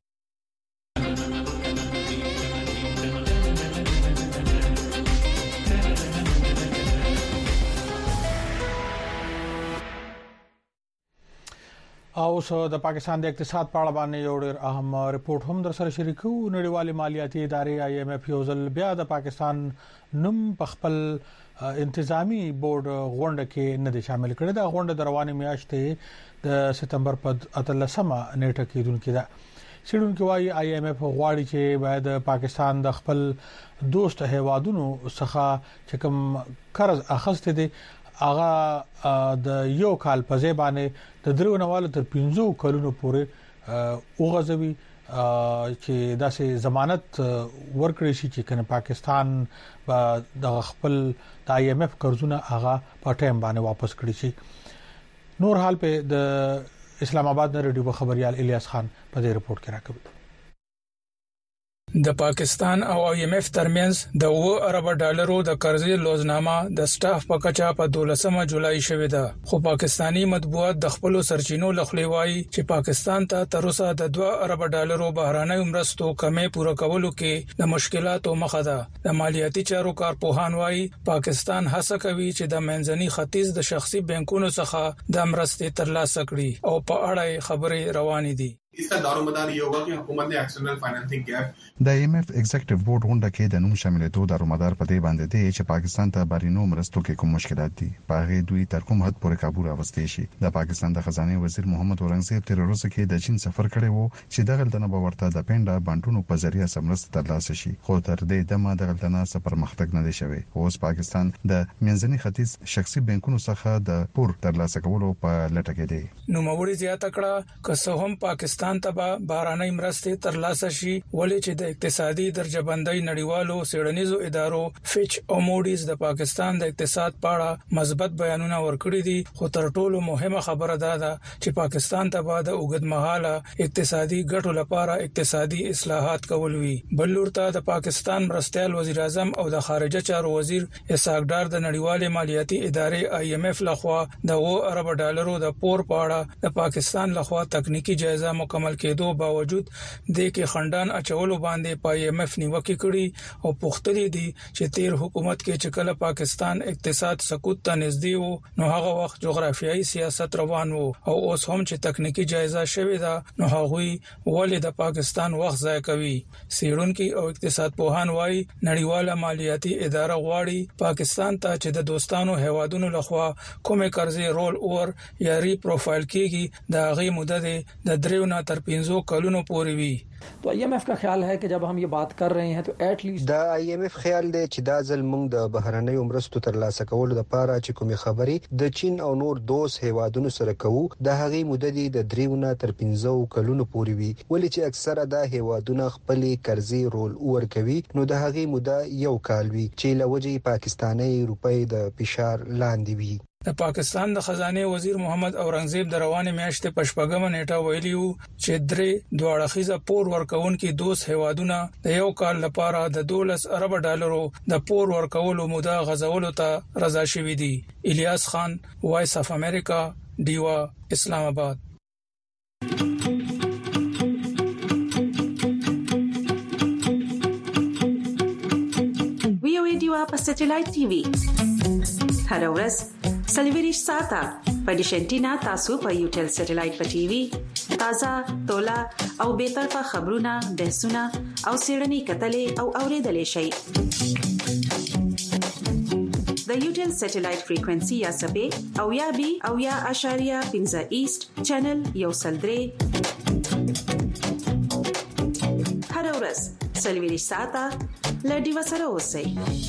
او سو د پاکستان د اقتصاد په اړه باندې یو ډېر اهم ریپورت هم در سره شریکو. نړیوالې مالیاتي ادارې آی ایم ایف یو ځل بیا د پاکستان نوم په خپل انتظامی بورډ غونډه کې نه دي شامل کړي. دا غونډه د روانې میاشتې د سپتمبر په اتلسمه نیټه کې دونکو ده. سیډونکو وايي آی ایم ایف غواړي چې باید پاکستان د خپل دوست هیوادونو څخه چې کوم قرض اخیسته دي هغه د یو کال په ځای باندې د درو نوالو تر پنځو کلونو پورې اوغځوي چې داسې ضمانت ورکړي شي چې کنه پاکستان د خپل د آی ایم ایف قرضونه هغه په ټایم باندې واپس کړي شي. نور حال په د اسلام آباد د ریډیو خبريال الیاس خان په دې رپورت کې راکوي. د پاکستان او آی ایم ایف ترمنځ د اوه ارب ډالرو د قرضې لوزنامه د سټاف په کچا په دولسمه جولای شوې ده خو پاکستانی مطبوعات د خپل سرچینو لخوا وایي چې پاکستان ته تر اوسه د دوه ارب ډالرو بهرانه مرستو کمې پوره کولو کې د مشکلاتو مخه ده. د مالیاتي چارو کارپوهان وایي پاکستان هڅه کوي چې د منځني ختیځ د شخصي بانکونو څخه د مرستې ترلاسه کړي او په اړه خبرې روانې دي. इसका दारोमदार ये होगा कि हुकूमत ने एक्सटर्नल फाइनेंसिंग गैप د آی ایم ایف ایگزیکټیو بورډ غونډه کې د نوم شاملېدو دارومدار په دې باندې دی چې پاکستان ته بارینو مرستو کې کوم مشکلات دي په هغه دوی تر کوم حد پورې کابو راوستي شي. د پاکستان د خزانه وزیر محمد اورنګزیب تر اوسه کې د چین سفر کړی وو چې دغه دنه به ورته د پینډا بانټونو په ذریعہ سمرست ترلاسه شي خو تر دې دمه دغه دنه سفر مختګ نه دی شوی. اوس پاکستان د منځني ختیځ شخصي بانکونو څخه د پور ترلاسه کولو په لټه کې دی. نو موري زیاته کړه که څه هم پاکستان ته بارانه مرستې ترلاسه شي ولې چې د اقتصادي درجه بندۍ نړیوالو سیړنیزو ادارو فچ او موډیز د پاکستان د اقتصاد په اړه مثبت بیانونه ورکړي دي خو تر ټولو مهمه خبره ده چې پاکستان ته بعد اوږدمهاله اقتصادي ګټو لپاره اقتصادي اصلاحات کول وي. بلور ته د پاکستان مرستيال وزیر اعظم او د خارجه چارو وزیر اسحاق ډار د نړیوالې مالیاتي ادارې آی ایم ایف لخوا د اوه ارب ډالرو د پور په اړه د پاکستان لخوا تکنیکی جایزه مکمل کېدو باوجود د کې خندان اچولو باندې پای ایم ایف نیوکه کړي او پوښتنه دي چې تیر حکومت کې چې کله پاکستان اقتصاد سقوط ته نږدې وو نو هغه وخت جغرافیایي سیاست روان وو او اوس هم چې تکنیکی جایزه شوې ده نو هغه ولې د پاکستان وخت ضایع کوي. سیړونکو او اقتصاد پوهان وایي نړیواله مالیاتي اداره غواړي پاکستان ته چې د دوستانو هیوادونو لخوا کومه قرضې رول اور یا ری پروفایل کیږي د هغه مدته د دریو نه تر پنځو کلونو پورې وي. तो आई एम एफ का ख्याल है कि जब हम ये बात कर रहे हैं तो at least دا I M F خیال دی چې دا ځل موږ د بهرنۍ مرستو ترلاسه کولو لپاره چې کومې خبرې د چین او نور دوست هیوادونو سره کوو د هغې مدته د دریونه تر پنځو کلونو پورې وي ولې چې اکثره د هیوادونو خپل قرضې رول اور کوي نو د هغې مدته یو کال وي چې لوجې پاکستاني روپۍ د فشار لاندې وي. د پاکستان د خزانه وزیر محمد اورنګزیب د روانه میاشتې پښپګم نیټه ویلیو چې درې دواړه پور ورکونکو دوس هوادونه د یو کال لپاره د دولس ارب ډالرو د پور ورکولو موده غزولو ته رضا شوې دي. الیاس خان، وایس اف امریکا، ډیوا، اسلام آباد. ویو ډیوا په سټلایټ ټي وي هر ورځ سلیویریش ساته په ډیشنټینا تاسو په یوټل سټلایټ په ټي وي تازه تولا او به طرفه خبرونه بحثونه او سیړنی کتلې او اوریدلې شي. د یوټل سټلایټ فریکوئنسي یا سبې او یا بي او یا اشاریه پنځه ایست چینل یو سلدري هر ورځ سلیویریش ساته لډي وسره اوسئ.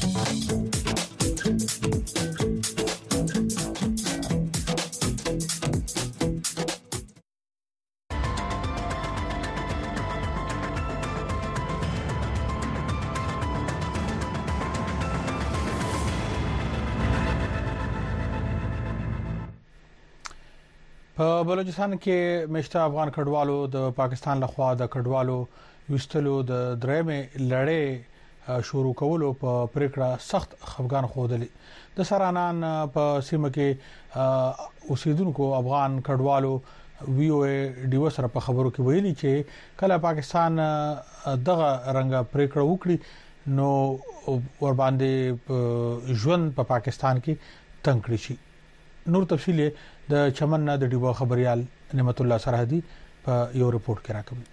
په بلوچستان کې مشته افغان کډوالو د پاکستان لخوا د کډوالو وستلو د درېمې لړۍ شروع کولو په پریکړه سخت خفګان خوده. د سرانان په سیمه کې اوسیدونکو افغان کډوالو وی او ای ډیو سره په خبرو کې ویلي چې کله پاکستان دغه رنګه پریکړه وکړي نو ور باندې ژوند په پاکستان کې تنګ کړی شي. نور تفصیل د چمن نه د ډیو خبريال نعمت الله سرحدي په یو رپورت کې راکوي.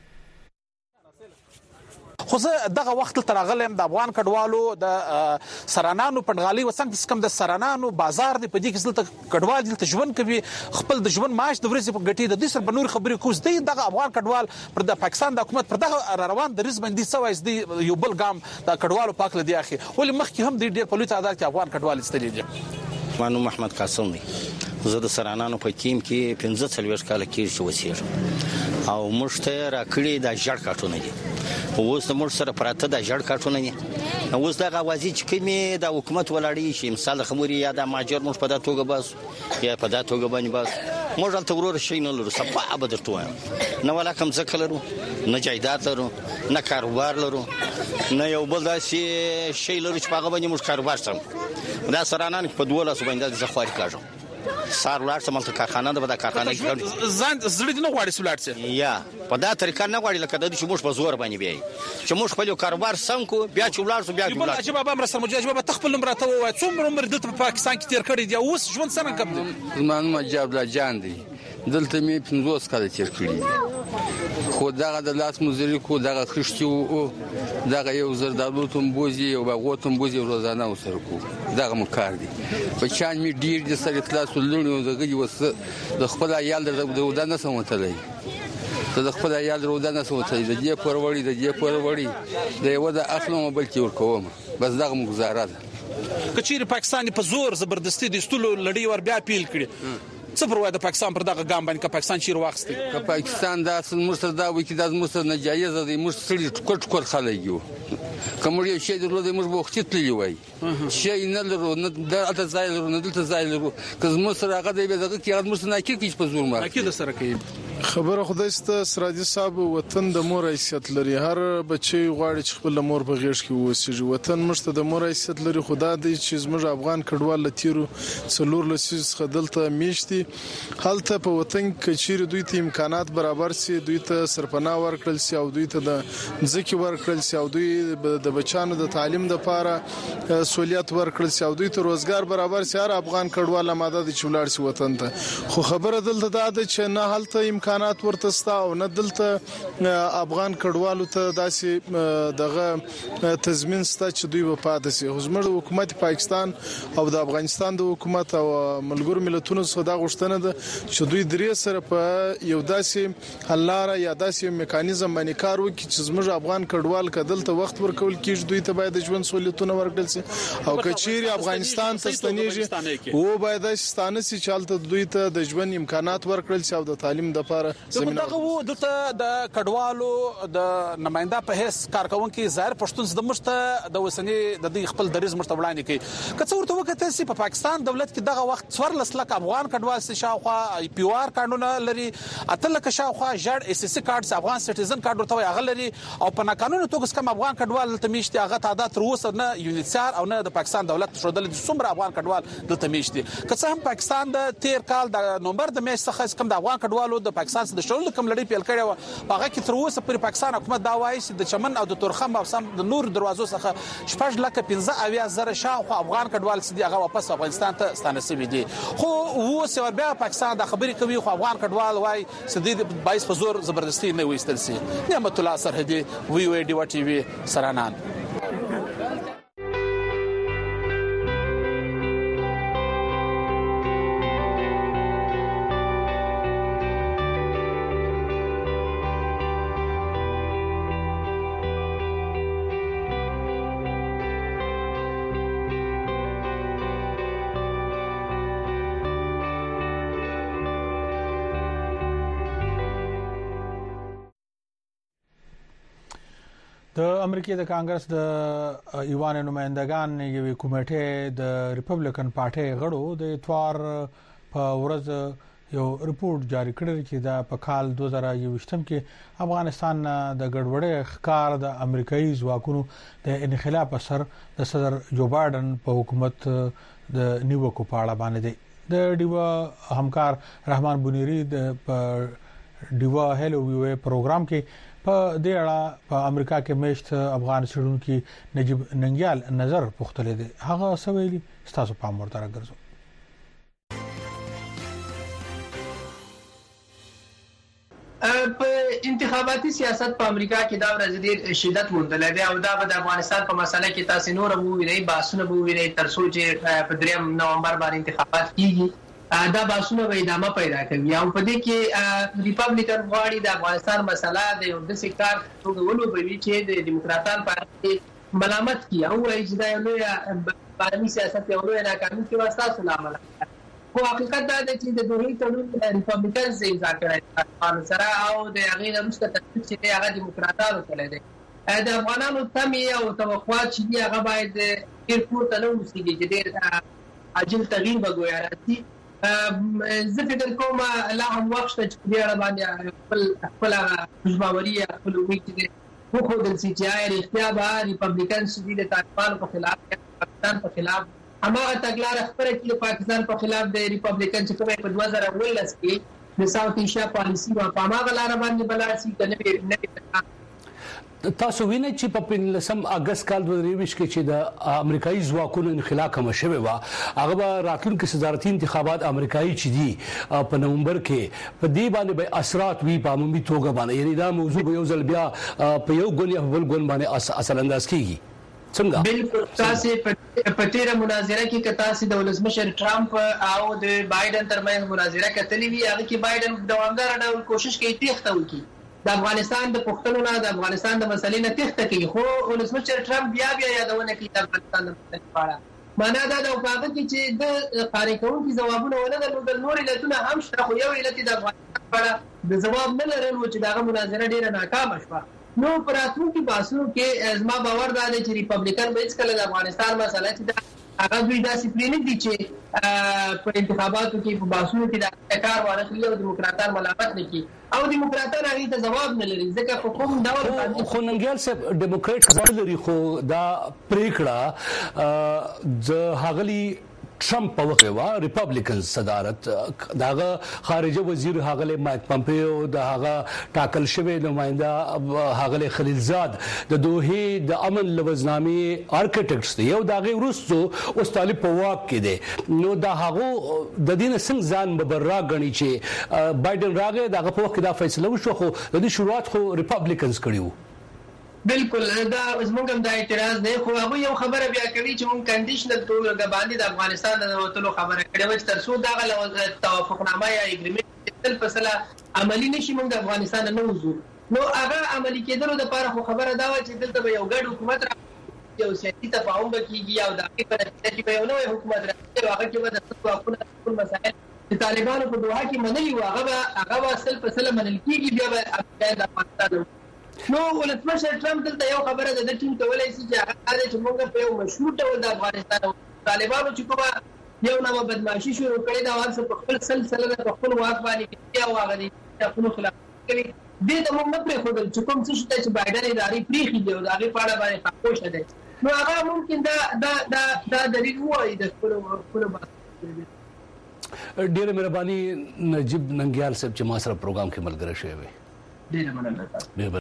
خو زه دغه وخت تر غلم د افغان کډوالو د سرانانو پنډغالي وسنګ کم د سرانانو بازار دی په دې کې زلته کډوال دلته ژوند کوي خپل د ژوند معاش د ورځې په ګټي د دې سر بنور خبرې کوز دی. دغه افغان کډوال پر د پاکستان د حکومت پر دغه روان د رزبندي سوایز دی یو بل ګام د کډوالو پاک لدی اخی ولې مخکې هم د ډیر په لوی تعداد کې افغان کډوال استلي دي. مانو محمد قاسم دی زه د سرانانو په ټیم کې پنځه څلوېښت کال کې چې وسیر او مشته را کړی د جړ کاټونه دي اوس د مر سره پراته د جړ کاټونه دي اوس د غوازی چې کمی د حکومت ولاړی شي مثال خموري یا د ماجر مش په دا توګه بس یا په دا توګه باندې بس موږ ته ورور شي نه لرو صفه ابد ته نه ولا کوم ځکه لرو نه جایداد لرو نه کاروبار لرو نه یو بل داسې شی لرو چې په باندې موږ کاروبار سم دا سرانان په دوه لاس باندې د زخواري کاږم سار ولر سم ته کارخانه ده په کارخانه کې ځان زړه دې نه غواړي سولارڅ یا په دا طریقه نه غواړي لکه د دې شموش په زور باندې بیا چې موږ خپل کاروبار سم کو بیا چې ولر سو بیا چې ولر چې بابا امر سره مجاج بابا تخپل نمبر ته وای څومره عمر دلته په پاکستان کې تیر کړی دی اوس ژوند څنګه کوم دی. زمانو مجاب لا جان دی دلته می پنځوس کال تیر کړی خو دغه د لاس مزری کو دغه خشتي او دغه یو زردالو تنبوزي او باغو تنبوزي روزانه وسره کو دغه مکار دي په چان می ډیر د سره اخلاص ولونی دغه وس د خپل عیال د ودانه سموتلې د خپل عیال د ودانه سموتلې د دې پروري د دې پروري د یو د اخلو موبایل کې ورکوم بس دغه مگزاره ده. کچیر پاکستان په زور زبردستی د استولو لړۍ ور بیا پیل کړي څه پروا د پاکستان پر دغه ګام باندې که پاکستان چیر واخستي که پاکستان د اصل مرسر دا وکی د مرسر ناجایز دی مرسر سړي ټکټ ټکټ خلک یو کوم یو شی درلود موږ به وخت تللی وای شی نه لرو نه د ځای لرو نه دلته ځای لرو که زموږ سره هغه دی به دغه کې مرسر نه کې په زور ما اكيد سره کوي. خبره خدای ست سراجي صاحب وطن د مور حیثیت لري هر بچي غواړي چې خپل مور په غیږ کې ووسیږي وطن مشته د مور حیثیت لري خدا دې چې زموږ افغان کډوال لتیرو څلور لسیز خدلته میشتي حالته په وطن کې چیرې دوی ته امکانات برابر سي دوی ته سرپناه ورکړل سي او دوی ته د ځکه ورکړل سي او دوی د بچانو د تعلیم لپاره سہولیت ورکړل سي او دوی ته روزګار برابر سي هر افغان کډوال ماده د چولار سي وطن ته خو خبره دلته دا ده چې نه حالته امکانات ورته ستا او نه دلته افغان کډوالو ته داسې دغه تضمین ستا چې دوی په پاتې سي زموږ حکومت پاکستان او د افغانستان د حکومت او ملګرو ملتونو څخه دا غوښتنه ده چې دوی درې سره په یو داسې حل لار یا داسې میکانیزم باندې کار وکړي چې زموږ افغان کډوال کدلته وخت ورکول کیږي دوی ته باید ژوند سہولیتونه ورکړل سي او کچيري افغانستان ته ستنیږي او باید ستانه سي چالت دوی ته د ژوند امکانات ورکړل سي او د تعلیم د لپاره دغه وو د کډوالو د نماینده په هیڅ کارکونکو ظاهر پښتون زده مشته د وسنی د دې خپل دریز مشته وړاندې کوي که څه ورته وکړي چې په پاکستان دولت کې دغه وخت څوار لسلک افغان کډوال سي شاوخوا ای پی آر کارډونه لري اتل که شاوخوا جړ اس اس کارت افغان سټیزن کارت ورته هغه لري او په ناقانونه توګه کوم افغان کډوال ته میشتي هغه تعداد تر اوسه نه یونیسار او نه د پاکستان دولت شودل د څومره افغان کډوال د تمیشتي که څه هم پاکستان د تیر کال د نومبر د میاشتې څخه کم د افغان کډوالو د پاکستان د شول کم لړۍ پیل کړي و هغه کې تر اوسه پر پاکستان حکومت دا وایي چې د چمن او د تورخم او سم د نور دروازو څخه شپږ لک پنځه اویا زره شاوخوا افغان کډوال سدي هغه واپس افغانستان ته ستانسوي دي خو اوس بیا پاکستان د خبرې کوي خو افغان کډوال وایي سدي د بایس په زور زبردستی نه وېستل سي نعمت الله سرحدي وی وی ډي وا ټي وي سرانان د امریکای د کانګرس د ایوان نمائندگان یوې کمیټې د ریپبلیکن پارټي غړو د اتوار په ورځ یو ریپورت جاری کړی چې دا په کال دوه زره یوویشتم کې افغانستان د ګډوډۍ ښکار د امریکایي ځواکونو د انخلاف اثر د صدر جو بایدن په حکومت د نیوکو په اړه باندې دی د ډیوا همکار رحمان بونیری د ډیوا هلو وی پروګرام کې په دې اړه په امریکا کې مشت افغان سړونکو نجیب ننګیال نظر پوښتل دي هغه سویلی ستاسو په امر تر ګرځو په انتخاباتي سیاست په امریکا کې دا ورځ ډېر شدت موندل دی او دا د افغانستان په مسله کې تاسو نور وو وینئ باسونه وو وینئ تر څو چې په دریم نومبر باندې انتخابات کیږي دا باسونه به ادامه پیدا کوي او په دې کې ریپبلیکن غواړي د افغانستان مسله د یو د سکار ټولولو به وی چې د دیموکراتان پارټي ملامت کی او وايي چې دا یو لوی بارمي سیاست یو لوی ناکامي کې واسطه سلام خو حقیقت دا دی چې د دوی ټول ریپبلیکن زې ځا کړی سره او د هغه د مشته تفصیل چې هغه دیموکراتانو کړی دی د افغانانو تمي او توقعات چې هغه باید ډیر پورته نه وسیږي چې ډیر عاجل تغییر وګوري راځي زه فکر کوم لا هم وخت چې دی باندې خپل خپل مجبوري خپل امید دي خو خو د سی ټي آی اختیار به ریپبلیکن سدي د طالبانو په خلاف پاکستان په خلاف همغه تګلارې خبره چې پاکستان په خلاف د ریپبلیکن چې کومه په دوه زره ولس کې د ساوث ایشیا پالیسی او په هغه لار باندې بلارسي کنه نه تاسو وینئ چې په پنځم اگست کال دوه هزار کې چې د امریکایي ځواکونو انخلاء کوم شوی و هغه به راتلونکي صدارتي انتخابات امریکایي چې دي په نومبر کې په دې باندې به اثرات وی په عمومي توګه باندې یعنی دا موضوع به یو ځل بیا په یو ګون یا بل ګون باندې اثر انداز کیږي څنګه بالکل تاسو په تیره مناظره کې کتا سي د ولسمشر ټرمپ او د بایدن ترمنځ مناظره کتلې وی هغه کې بایدن دوامدار ډول کوشش کوي تخته وکړي د افغانستان د پښتنو نه د افغانستان د مسلې نه تخته کوي خو ولسمشر ټرمپ بیا بیا یادونه کوي د افغانستان د مسلې په اړه معنا دا د اوقافه کې چې د قاری کوونکي ځوابونه ونه درلودل نور علتونه هم شته خو یو علت د افغانستان په اړه د ځواب نه لرل چې دغه مناظره ډیره ناکامه شوه نو پراتونکو باسو کې ازما باور دا دی چې ریپبلیکن به څکله د افغانستان مسله چې هغه دوی داسې پرېنه دي چې په انتخاباتو کې په باسو کې د کار وانه او دیموکراتان ملامت نه کوي او دیموکراتان هغه ته جواب نه لري ځکه په کوم ډول باندې خو ننګیال صاحب ډیموکرات ځای لري خو دا پریکړه د هغلی ټرمپ په وخت وا ریپبلیکن صدارت داغه خارجه وزیر هغه مایک پمپیو د هغه ټاکل شوی نماینده هغه خلیلزاد د دوه د امن لوزنامي ارکیټیکټس یو داغه ورستو اوس طالب په واک کې دي نو دا هغه د دین څنګه ځان مبرر غني چې بایدن راغی داغه په وخت دا فیصله وشو خو د دې شروعات خو ریپبلیکنز کړیو بالکل دا زموږ هم دا اعتراض دی خو هغه یو خبره بیا کوي چې مونږ کنډیشنل توګه باندې د افغانستان د وټلو خبره کړې و چې تر څو دا توافقنامه یا اګریمنت تل فصله عملی نشي مونږ د افغانستان نه وځو نو هغه عملی کېدلو لپاره خو خبره دا و چې دلته یو ګډ حکومت را یو سیاسي تفاهم وکړي او د هغې په نتیجه کې به یو نوی حکومت راځي او هغه کې به د ځواکونو ټول مسایل چې طالبانو په دوحه کې منلي و هغه هغه اصل په سل منل کیږي بیا به د افغانستان نو ولسمشر ټرمپ دلته یو خبره د ټیم ته ولای شي چې هغه چې موږ په یو مشروع ډول د افغانستان طالبانو چې کومه یو نامه بدمعشي شروع کړې دا واسه په خپل سلسله په خپل واک باندې کې او هغه د خپل خلاف کوي دې ته موږ نه پرې خو چې کوم څه چې بایدن اداري پریخي دی او دا غي پاړه باندې خاموش دي نو هغه ممکن دا دا دا دا دلیل وایي د خپل خپل ډیره مهرباني نجيب ننګیال صاحب چې ما سره پروګرام کې ملګری شوی وي ډیره مننه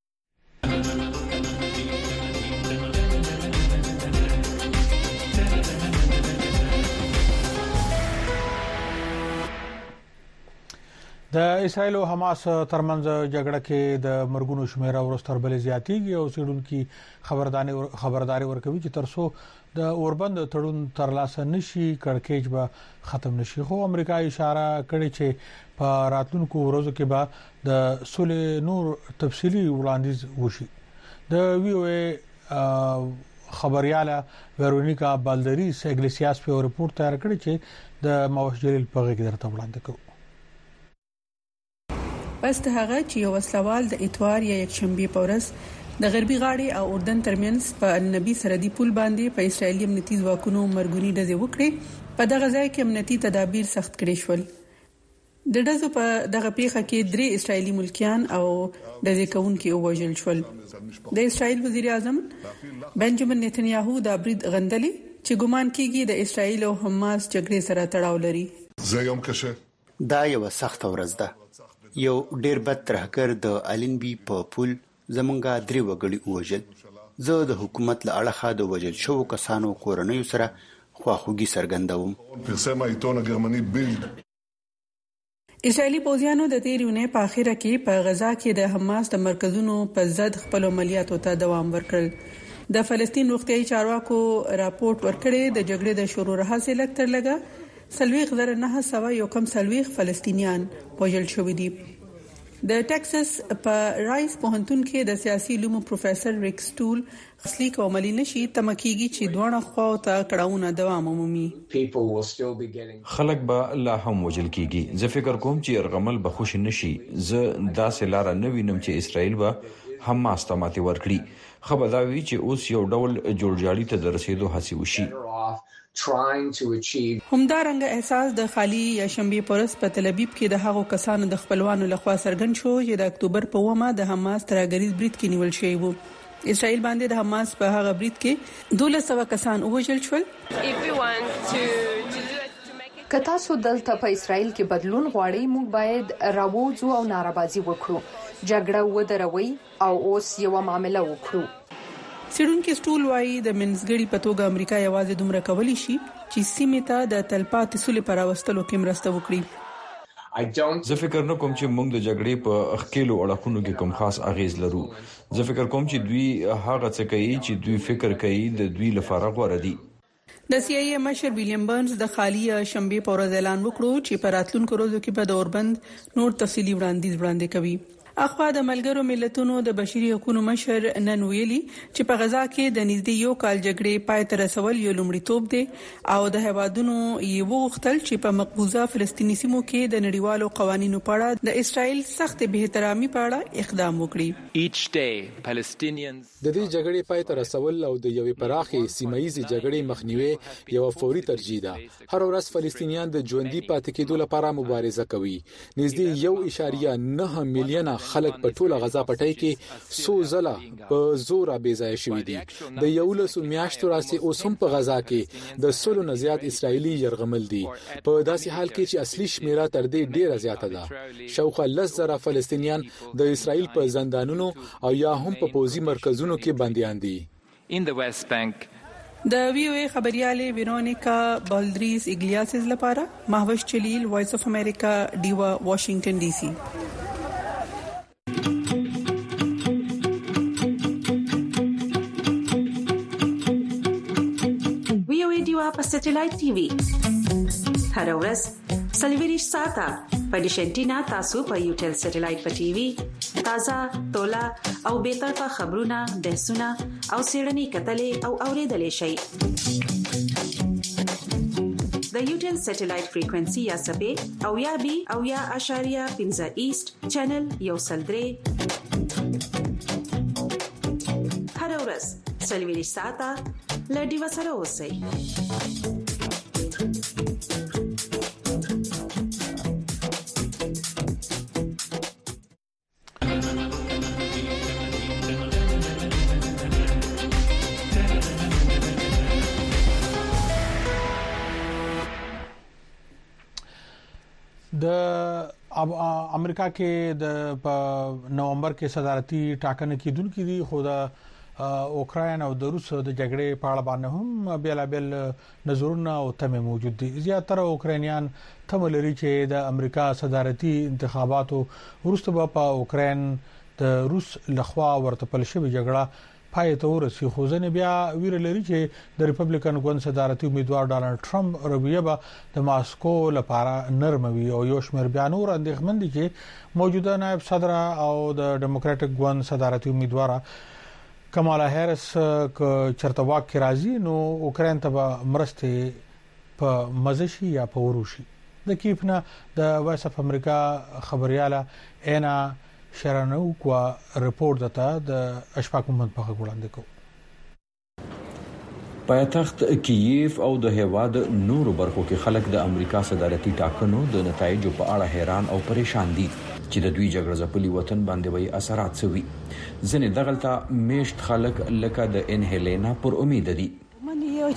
د اسرایل او حماس ترمنځ جګړه کې د مرګونو شمیره ورستر بل زیاتیږي او سیډونکو خبرداري خبرداري ورکوي چې ترسو د اوربند تړون ترلاسه نشي کړکېچ به ختم نشي خو امریکا اشاره کړې چې په راتلونکو ورځو کې به د صلح نور تفصيلي وړاندیز وشي د وی او ای خبرياله ویرونیکا بالدریس اګلیسیاس په رپورت تیار کړی چې د موش جلیل په غږ درته وړاندې کوي پس ته هغه چې یو وسلوال د اتوار یا یکشنبه په ورځ د غربي غاړي او اردن ترمنځ په النبي سردي پول باندې په اسرایلی امنیتي ځواکونو مرګونی ډزې وکړې په دغه ځای کې امنیتي تدابیر سخت کړي شول د ډزو په دغه پیښه کې درې اسرایلی ملکیان او ډزې کوونکي وژل شول د اسرایل وزیر اعظم بنجامین نتنیاهو دا برید غندلي چې ګومان کیږي د اسرایل او حماس جګړې سره تړاو لري زه یم کشه دا یو سخت ورځ ده یو ډیر بد ترهګر د الینبي په پول زمونږه درې وګړي وژل زه د حکومت له اړخه د وژل شوو کسانو کورنۍ سره خواخوږي څرګندوم اسرایلی پوځیانو د تیریونه په اخیره کې په غزا کې د حماس د مرکزونو په ضد خپل عملیاتو ته دوام ورکړ د فلسطین وختي چارواکو راپورټ ورکړی د جګړې د شروع راهیسې لکتر لګا سلويخ زره نه سوا یو کم سلويخ فلسطینیان وژل شوی دي د ټکساس په رایس پوهنتون کې د سیاسي علومو پروفیسور ریک سټول خصلي کوملی نشي تمکیږي چې دوه خواو ته کړهونه دوام ومومي خلک به لا هم وژل کیږي زه فکر کوم چې ارغمل به خوش نشي زه داسې لار نه وینم چې اسرائیل به حماس ته ماتې ورکړي خبرداوي چې اوس یو ډول جوړجاړي ته درسېدو هڅه وشي همدارنګه احساس د خالی یا شنبه پرس په تل ابیب کې د هغو کسانو د خپلوانو لخوا سرګن شو چې د اکتوبر په ومه د حماس ترګریز برید کې نیول شوی وو اسرائیل باندې د حماس په هغه برید کې دوله سو کسان وژل شول که تاسو دلته په اسرائیل کې بدلون غواړئ موږ باید راوځو او نارابازي وکړو جګړه ودروي او اوس یو معاملې وکړو سیډونکو سټول وايي د منځګړي په توګه امریکا یوازې دومره کولی شي چې سیمه ته د تلپاتې سولې پر واستلو کې مرسته وکړي زه فکر نه کوم چې موږ د جګړې په خکېلو اړخونو کې کوم خاص اغیز لرو زه فکر کوم چې دوی هغه څه کوي چې دوی فکر کوي د دوی لپاره غوړه دي د سی ای ای مشر ویلیام برنز د خالی شنبه په ورځ اعلان وکړو چې په راتلونکو ورځو کې به د اوربند نور تفصیلی وړاندیز وړاندې کوي اخوا د ملګرو ملتونو د بشري حقوقو مشر نن ویلي چې په غزا کې د نږدې یو کال جګړې پای ته رسول یو لومړیتوب دی او د هوادونو یو وختل چې په مقبوضه فلسطیني سیمو کې د نړیوالو قوانینو په اړه د اسرائیل سخت به احترامي په اړه اقدام وکړي د دې جګړې پای ته رسول او د یوې پراخې سیمایي جګړې مخنیوي یو فوري ترجیح ده هر ورځ فلسطینیان د ژوندۍ پاتې کېدو لپاره مبارزه کوي نږدې یو اشاریه نه میلیونه خلک په ټوله غزا پټای کې سو زله په زور بېځای شوې دي د یو لسو میاشتو راسي اوس هم په غزا کې د سلو نه زیات اسرایلی يرغمل دي په داسې حال کې چې اصلي شمیره تر دې ډیره زیاته ده شاوخوا لس زره فلسطینیان د اسرایل په زندانونو او یا هم په پوزي مرکزونو کې بنديان دي ان د ویسټ بانک د وی او ای خبرياله ویرونیکا بالدریس اګلیاسز لپاره مهوش چلیل وایس اف امریکا دیوا واشنگټن ډي سي په سټلایټ ټي وي هر ورځ سلویریش ساته په ډیشنټینا تاسو په یوټل سټلایټ په ټي وي تازه تولا او به طرفه خبرونه بحثونه او سیړنی کتلې او اوریدلې شي د د یوټل سټلایټ فریکوئنسي یا سبې او یا بي او یا اشاریه پنځه ایست چینل یو سلدري هر ورځ سلوي ساته لډي وسره اوسئ. د امریکا کې د نومبر کې صدارتي ټاکنې کیدونکې دي خو د اوکراین او د روس د جګړې په اړه باندې هم بیلابل نظرونه او تمه موجود دي. زیاتره اوکراینیان تمه لري چې د امریکا صدارتي انتخاباتو وروسته په اوکراین د روس لخوا ورته پل شوی جګړه پای ته ورسي. خو ځنه بیا ویل لري چې د ریپبلیکن ګوند صدارتي امیدوار ډانلډ ټرمپ رویه به د ماسکو لپاره نرموي او یو شمېر بیانور اندېښمن دي چې موجوده نائب صدر او د ډیموکراټک ګوند صدارتي امیدوار کمالا هریس چرته واک کې راځي نو اوکراین ته مرسته په مزشي یا په وروشي. د کیفنا د وایس اف امریکا خبرياله اینا شرانوکوا رپورت دته د اشفاق محمد په وړاندې کو. پایتخت کیف او د هیواد نورو برخو کې خلک د امریکا صدارتي ټاکنو د نتایجو په اړه حیران او پریشان دي چې د دوی جګړه ځپلي وطن باندې وایي اثرات سوي. ځنې دغلطه میشت خلک لکه د انهلینا پر امید دي. ما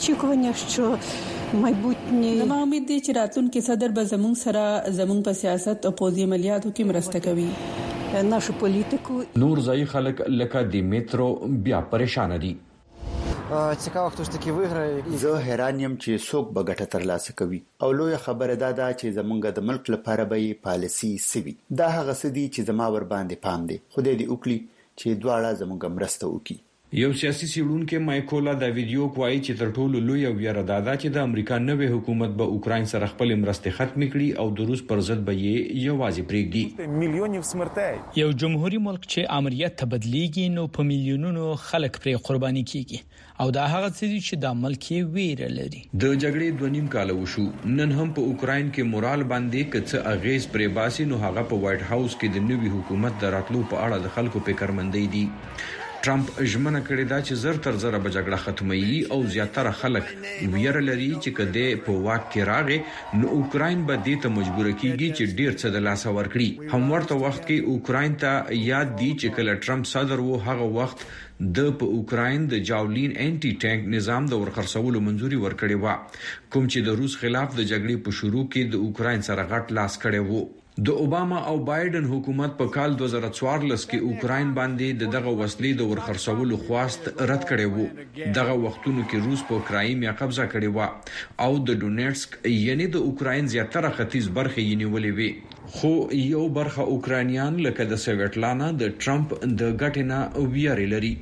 امید دي چې راتلونکي صدر به زموږ سره زموږ په سیاست او پوزي عملیاتو کې مرسته کوي. ناشو پولیټیکو نور ځای خلک لکه د میټرو بیا پریشان دي. څنګه وخت چې وګورئ زه حیران یم چې څوک به ګټه ترلاسه کوي او لوی خبره ده دا چې زمونږ د ملک لپاره به پالیسی سوي. دا هغه سدي چې زما ور باندې پام دي. خدای دې وکړي چې دواړه زمونږ مرسته وکړي. یو سیاسي سیړونکو مایکولا دا ویډیو کوي چې تر ټولو لوی او ویره دادا چې د امریکا نوې حکومت به اوکراین سره خپل مرسته ختم کړي او د روس پر ضد به یې یوازې پریږدي. میلیونів смертей یو جمهوریت ملک چې امریت تبدلیږي نو په میلیونونو خلک پرې قرباني کیږي او دا هغه څه چې د ملک ویره لري. د جګړې دوه نیم کال وشو نن هم په اوکراین کې مورال باندې کڅ اغیز پرې باسي نو هغه په وایټ هاوس کې د نوې حکومت د راتلو په اړه د خلکو فکرمندۍ دي. ټرمپ ژمنه کړې ده چې زر تر زر به جګړه ختموي او زیاتره خلک ویره لري چې کله په واک کې راغی نو اوکراین به دې ته مجبور کیږي چې ډیر څه د لاس ورکړي. هم ورته وخت کې اوکراین ته یاد دي چې کله ټرمپ صدر وو هغه وخت د په اوکراین د جاولین انټي ټانک نظام د ورخرڅولو منځوري ورکړې و کوم چې د روس خلاف د جګړې په شروع کې د اوکراین سره غټ لاس کړی وو. د اوباما او بایدن حکومت په کال دوه زره څوارلس کې اوکراین باندې دغه وسلې د ورخرڅولو خواست رد کړي وو. دغه وختونو کې روس په کرایمیا قبضه کړې و او د ډونیټسک یعنی د اوکراین زیاتره ختیځ برخه یې نیولې وې. خو یو برخه اوکرانیان لکه د سویټلانا د ټرمپ د ګټنه ویری لري.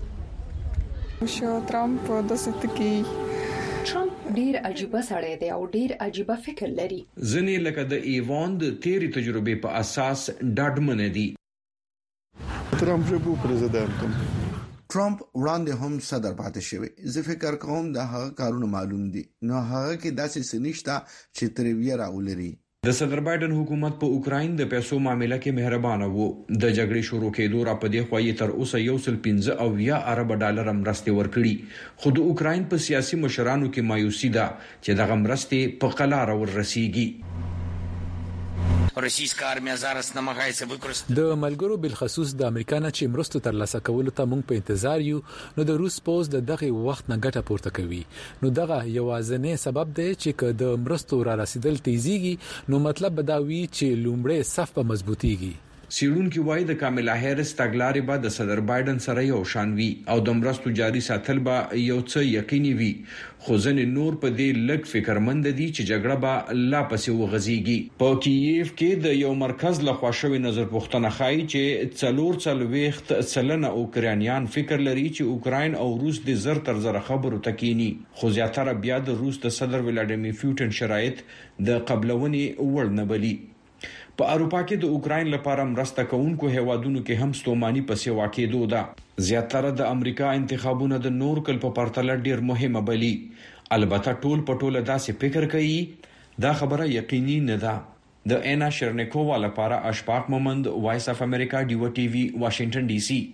شو ټرمپ داسې تکي ټرمپ ډیر عجیب سړی دی او ډیر عجیب فکر لري. ځنې لکه د ایوان د تیری تجربه په اساس ډاډمن دي. ټرمپ جو پریزیدنت ټرمپ وړاندې هم صدر پاتې شوی. زه فکر کوم دا هغه کارونه معلوم دي نو هغه کې داسې سنشتہ چې تریویه راولري. د صدر بایدن حکومت په اوکراین د پیسو معاملې کې مهربانه وو. د جګړې شروع کېدو را پدې خوایي تر اوسه یو سل پنځه او یا ارب ډالر مرستې ورکړي. خو د اوکراین په سیاسي مشرانو کې مایوسي ده چې دغه مرستې په قلار ورسیږي. روسیسکا ارمیا زارس نماغایسه وکړه. د ملګرو بالخصوص د امریکا نه چې مرستو تر لاسه کولو ته مونږ په انتظار یو نو د روس پوز د دغه وخت نه ګټه پورته کوي. نو دغه یوازنې سبب دی چې ک د مرستو را رسیدل تیزیږي نو مطلب بداوی چې لومړی صف په مضبوطیږي. سیړونکو وایي د کاملا هریس تګلارې به د صدر بایدن سره یو شان وي او د مرستو جاري ساتل به یو څه یقیني وي. خو ځنې نور په دې لږ فکرمند دي چې جګړه به لا پسې وغځيږي. په کیف کې د یو مرکز لخوا شوی نظر پوښتنه ښایي چې څلور څلويخت سلنه اوکرانیان فکر لري چې اوکراین او روس د زر تر زر خبرو تکینی. خو زیاتره بیا د روس د صدر ولادیمیر پوتین شرایط د قبلونی وړ نه بلی. په اروپا کې د اوکراین لپاره مرسته کوونکو هیوادونو کې هم ستوماني پسې واقع ده. زیاتره د امریکا انتخابونه د نور کل په پرتله ډیر مهمه بلی. البته ټول پټوله داسې فکر کوي دا خبره یقیني نه ده. د اینا شرنیکووا لپاره اشفاق مومند، وایس اف امریکا، ډیو ټي وي، واشنگټن ډي سي.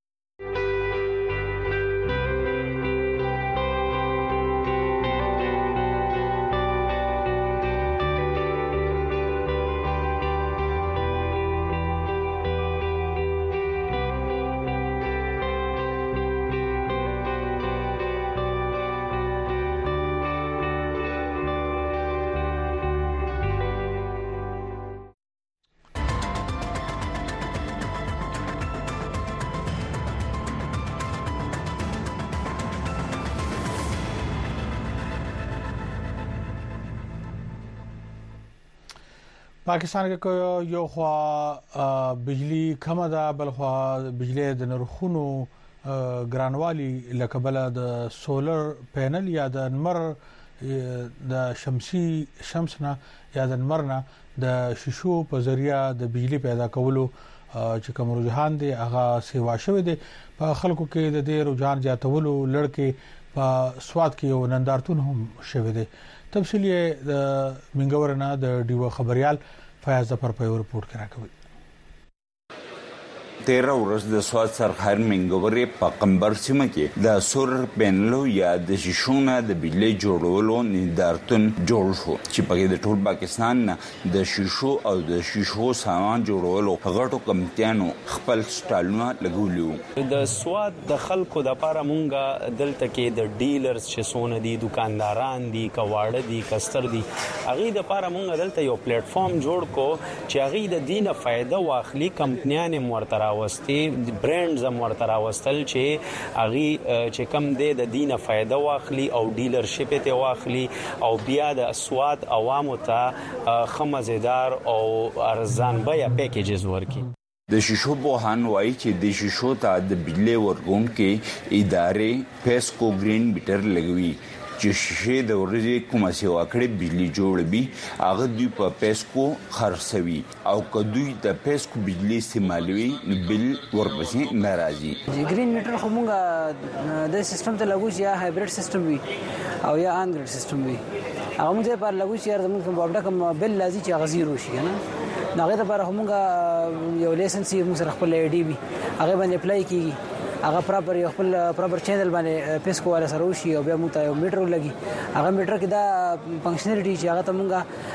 پاکستان کې یو خوا بجلی کم ده، بل خوا بجلی د نرخونو ګرانوالي لکه بل د سولر پینل یا د نمر د شمسي شمسنا یا د نمرنا د شیشو په ذریعہ د بجلی پیدا کولو چې کوم رجحان دی هغه سیوا شوی دی. په خلکو کې د دې رجحان زیاتولو لړکې په سواد کې یو نندارتون هم شوی دی. تفصیل یې د منګورنا د ډیو خبريال فیاض ظفر په رپورت کې راکوي. تیرہ ورځ د سواد سرخار منګورې په قمبر سیمه کې د سولر پینلو یا د شیشونو د بجلی جوړولو نندارتون جوړ شو چې په د ټول پاکستان نه د شیشو او د شیشو سامان جوړولو غټو کمپنیانو خپل سټالونه لګولیو. د سواد د خلکو د لپاره مونږه دلته کې د ډیلرز چې سونه دي، دکانداران دي، کواړه دي، کستر دي، هغه د لپاره مونږ دلته یو پلیټ فارم جوړ کو چې هغه د دینه فائدہ واخلي. کمپنیان مرترا وستي برانډز هم ورته راوستل چې هغه چې کم دی د دینه فائدہ واخلي او ډیلرشپ ته واخلي او بیا د اسواد عوامو ته خمزیدار او ارزان بیا پیکیجز ورکي. د شیشو بوهان وایي چې د شیشو ته د بجلی ورکون کې ادارې پیسکو ګرین میټر لګوي چې شیشه د ورځې کومه سیوا کړې بجلی جوړوي هغه دوی په پیسکو خرڅوي او کدوې د پیسکو بجلی استعمالوي بل ورپسې ناراضي. ګرین میټر خو موږ د سیستم ته لګو چې یا هایبرید سیستم وي او یا ان ګریډ سیستم وي. هغه موږ په لګو چې زموږ په بابډه کوم بل لازم چې هغه زیرو شي نه هغه لپاره موږ یو لایسنس موږ سره خپل ای ډي وي هغه باندې اپلای کیږي. هغه پراپر یو خپل پراپر چینل باندې پیسکو والا سره وشي او بیا موږ ته یو میټر ولګي. هغه میټر کې دا فنکشنالټي چې هغه ته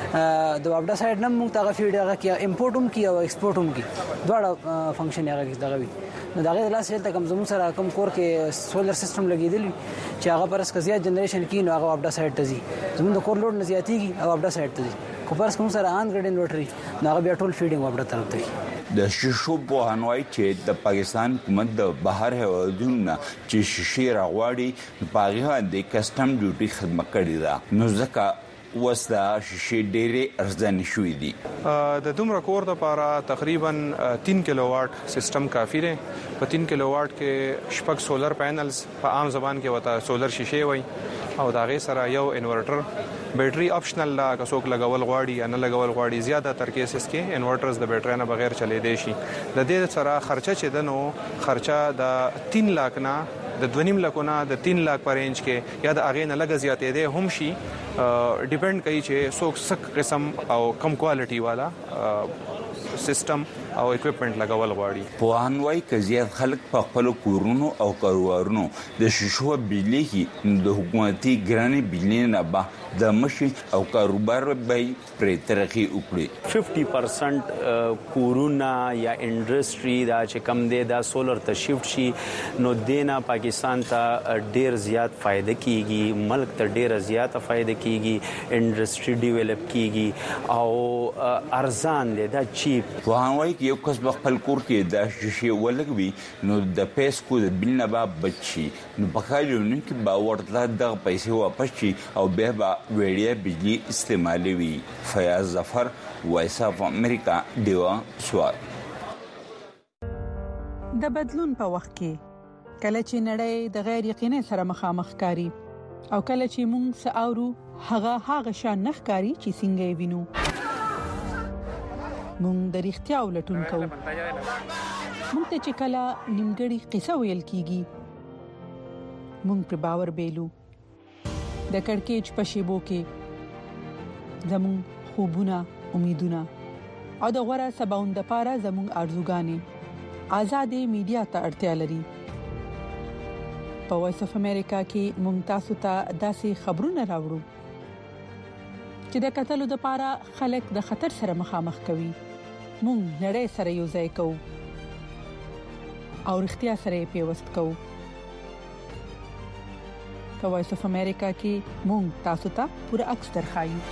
موږ د وابډا سایډ نه موږ ته فیډ هغه کې امپورټ هم کی او ایکسپورټ هم کی دواړه فنکشن هغه کې دغه وي. نو دا غي د لاس هلته کوم زموږ سره کوم کور کې سولر سیستم لګیدلی چې هغه پرس کزیا جنریشن کې نو هغه وابډا سایډ ته ځي. زموږ د کور لوډ نه زیاتیږي او وابډا سایډ ته ځي. کو پرس کوم سره ان ګریډ انورټری نو هغه بیا ټول فیډینګ وابډا طرف ته. د شیشو بوهانوي چې د پاکستان حکومت د بهر هوادونو چې شیشې راغواړي په هغه د کسٹم ډیوټي خدمت کړې ده نو ځکه وسدا شیشې ډېرې ارزانه شوې دي. د دومره کور لپاره تقریبا تین کیلو واټ سیستم کافي دی. په تین کیلو واټ کې شپږ سولر پینلز په عام زبان کې وته سولر شیشې وای او دا غي سره یو انورټر بیټری آپشنل لا کڅوک لګول غواړي یا نه لګول غواړي. زیاده تر کیسز کې انورټرز د بیټری نه بغیر چلی دی شي. د دې سره خرچه چې دنو خرچه د تین لاک نه د دوه نیم لکونه د تین لاک پر رینج کې یا د اغه نه لګ زیاتې دی هم شي. ډیپند کوي چې څوک څک قسم او کم کوالټي والا سیستم او اکوپمنٹ لګول غواړي. په انوای کې زیات خلک په خپل کورونو او کاروبارونو د شیشو بجلی کې د حکومتي ګرانې بجلی نه به د مشي او کاروبار به پرې ترقی وکړي. پنځه پرسنټ کورونا یا انډستری دا چې کم دی دا سولر ته شیفت شي نو دینا پاکستان ته ډیر زیات فائدہ کیږي، ملک ته ډیر زیات فائدہ کیږي، انډستری ډیولپ کیږي او ارزان دی دا چیپ. وانوي کې یو کس خپل کور کې د شیشې ولګوي نو د پیسکو د بل نه به بچي نو په کالیونو کې به ورته د پیسې واپس شي او به به وړیا بجلی استعمالوي. فیاض ظفر، وایس اف امریکا، ډیوا سواد. د بدلون په وخت کې کله چې نړۍ د غیر یقیني سره مخامخ کاری او کله چې موږ ساورو هغه هغه شان نخکاری چې څنګه وینو موږ د اړتیا ولټون کوو. موږ ته چې کله نیمګړی قصه ویل کیږي موږ پر باور بیلو د کڑکېچ په شیبو کې زمون خوبونه امیدونه او د غوړه سباوند لپاره زمون ارزوګانې آزادې میډیا ته اړتیا لري په وایس اف امریکا کې ممتاز ته داسې خبرونه راوړو چې د قتل لپاره خلک د خطر سره مخامخ کوي مونږ نړۍ سره یو ځای کوو او اړتیا سره پیوست کوو په وایس اف امریکا کې مونږ تاسو ته پوره عکس درخایو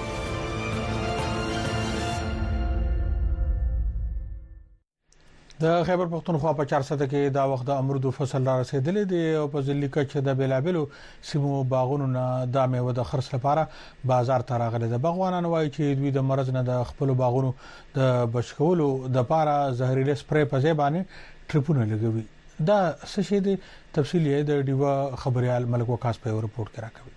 د خیبر پختونخوا په چارسده کې دا وخت د امرودو فصل را رسیدلې دی او په ځلې کې چې د بیلابلو سیمو باغونو نه د میوه د خرڅ لپاره بازار ته راغلي د باغوانانو وايي چې دوی د مرز نه د خپل باغونو د بچکولو د لپاره زهريله سپری په ځای باندې ټریپونه لګوي دا څه شي دی تفصیل یې د ډیوا خبريال ملک وکاس په رپورت کې راکوي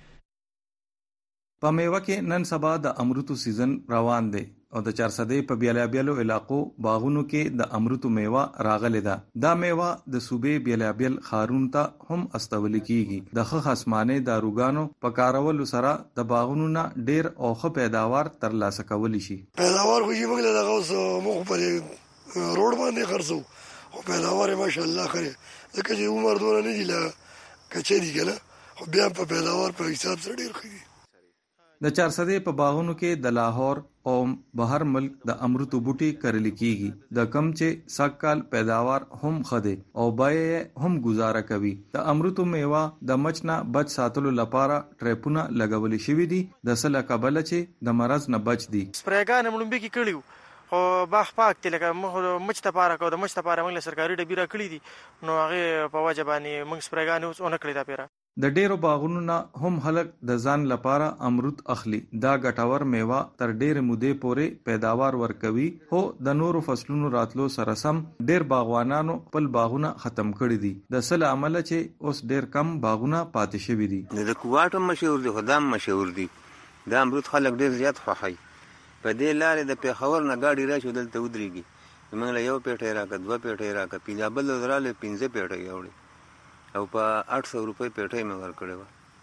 په میوه کې نن سبا د امرودو سیزن روان دی او د چارسده په بیلابیلو علاقو باغونو کې د امرودو میوه راغله ده دا میوه د صوبې بیلابیل خارون ته هم استول کیږي د خخ اسمانه داروګانو په کارولو سره د باغونو نه ډیر اوخه پیداوار ترلاسه کول شي پیداوار خو یې موږ له غوښ مخ پر روډ باندې خرڅو او پیداوار ماشاءالله خره ځکه چې عمر دونه نه دی لا کچې دی کنه خو بیا په پیداوار په حساب سره ډیر خري د چارسده په باغونو کې د لاهور او بهر ملک د امرودو بوټي کرل کیږي د کم چې سکال پیداوار هم خده او بای هم گزاره کوي د امرودو میوه د مچنا بچ ساتلو لپاره ټریپونه لګول شوې دي د سله قبل چې د مرز نه بچ دي سپریګان ملمبي کې کړیو او باغ پاک تل لکه مچ ته پاره کو د مچ ته پاره موږ سرکاري ډبی را کړی دي نو هغه په واجبانی موږ سپریګان اوس اون کړی دا پیرا د ډیرو باغونو نه هم خلک د ځان لپاره امرود اخلي دا ګټور میوه تر ډیر مودې پورې پیداوار ورکوي هو د نورو فصلونو راتلو سره سم ډیر باغوانانو خپل باغونه ختم کړي دي د سل عمل چې اوس ډیر کم باغونه پاتې شوي دي د کوټه مشهور دي خدام مشهور دي دا امرود خلک ډیر زیات خوښي په دې لارې د پیښور نه گاډي راشي دلته ودرېږي موږ له یو پیټه راکړه دوه پیټه راکړه پیجابل دراله پنځه پیټه یوړي او په آठ سو روپۍ پیټه مې ورکړې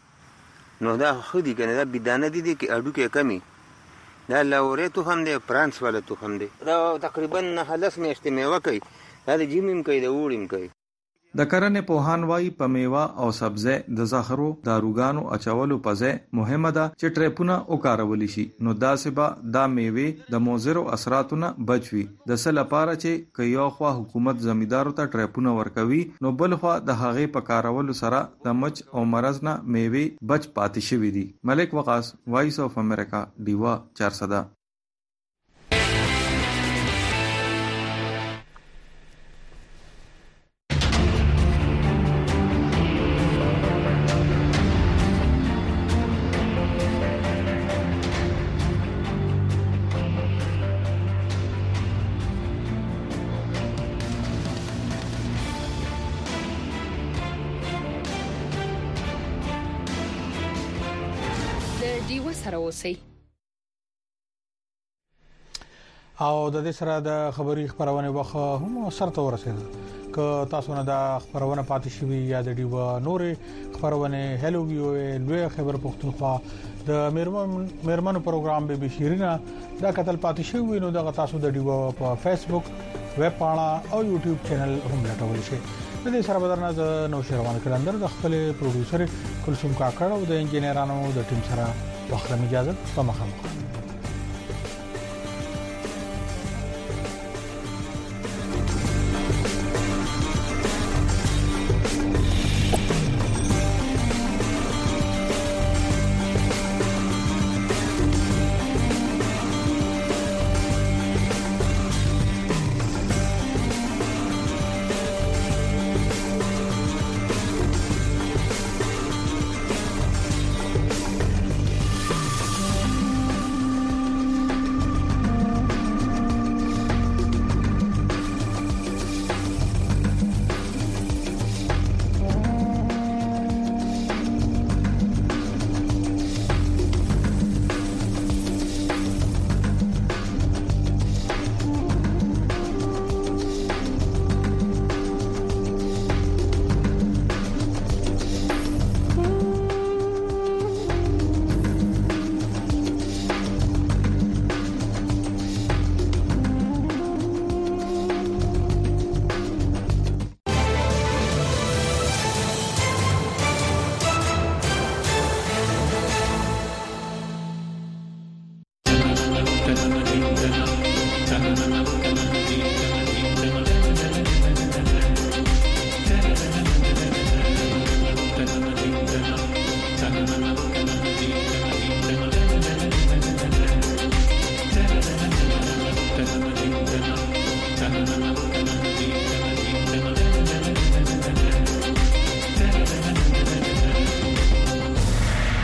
و نو دا خو دي کنه دا بيدانه دي دي کې اډو کې کمی دا لورې تو هم دي فرانس ولا تو هم دي دا تقریبا خلاص میاشتې مې وکي دا د جیمیم کوي د وړم کوي د کرنې پوهان وايي په میوه او سبزه د زهرو داروګانو اچولو پځه مهمه ده چې ټریپونه وکارول شي نو دا سبا دا میوه د موزرو اثراتونه بچوي د سل لپاره چې کيو خو حکومت زمیدارو ته ټریپونه ورکوي نو بل خو د هغه په کارولو سره د مچ او مرز نه میوه بچ پاتې شوی دي ملک وقاص وایس اف امریکا دیوا چارسده سره اوسئ او د دې سره د خبري خبرونه وخه هم سرته ورسېده ک تاسو نه د خبرونه پاتې شوي یا د ډیو نورې خبرونه هلو ویو لوی خبر پختونخوا د میرمن میرمنو پروګرام به بشیرینه دا قتل پاتې شوی نو د تاسو د ډیو په فیسبوک ویب پاڼه او یوټیوب چینل هم لټول شي د دې سره بدرنه د نو شروان کلندر د خپل پروډوسر کلثوم کاکړ او د انجینرانو د ټیم سره واخله اجازه په مخه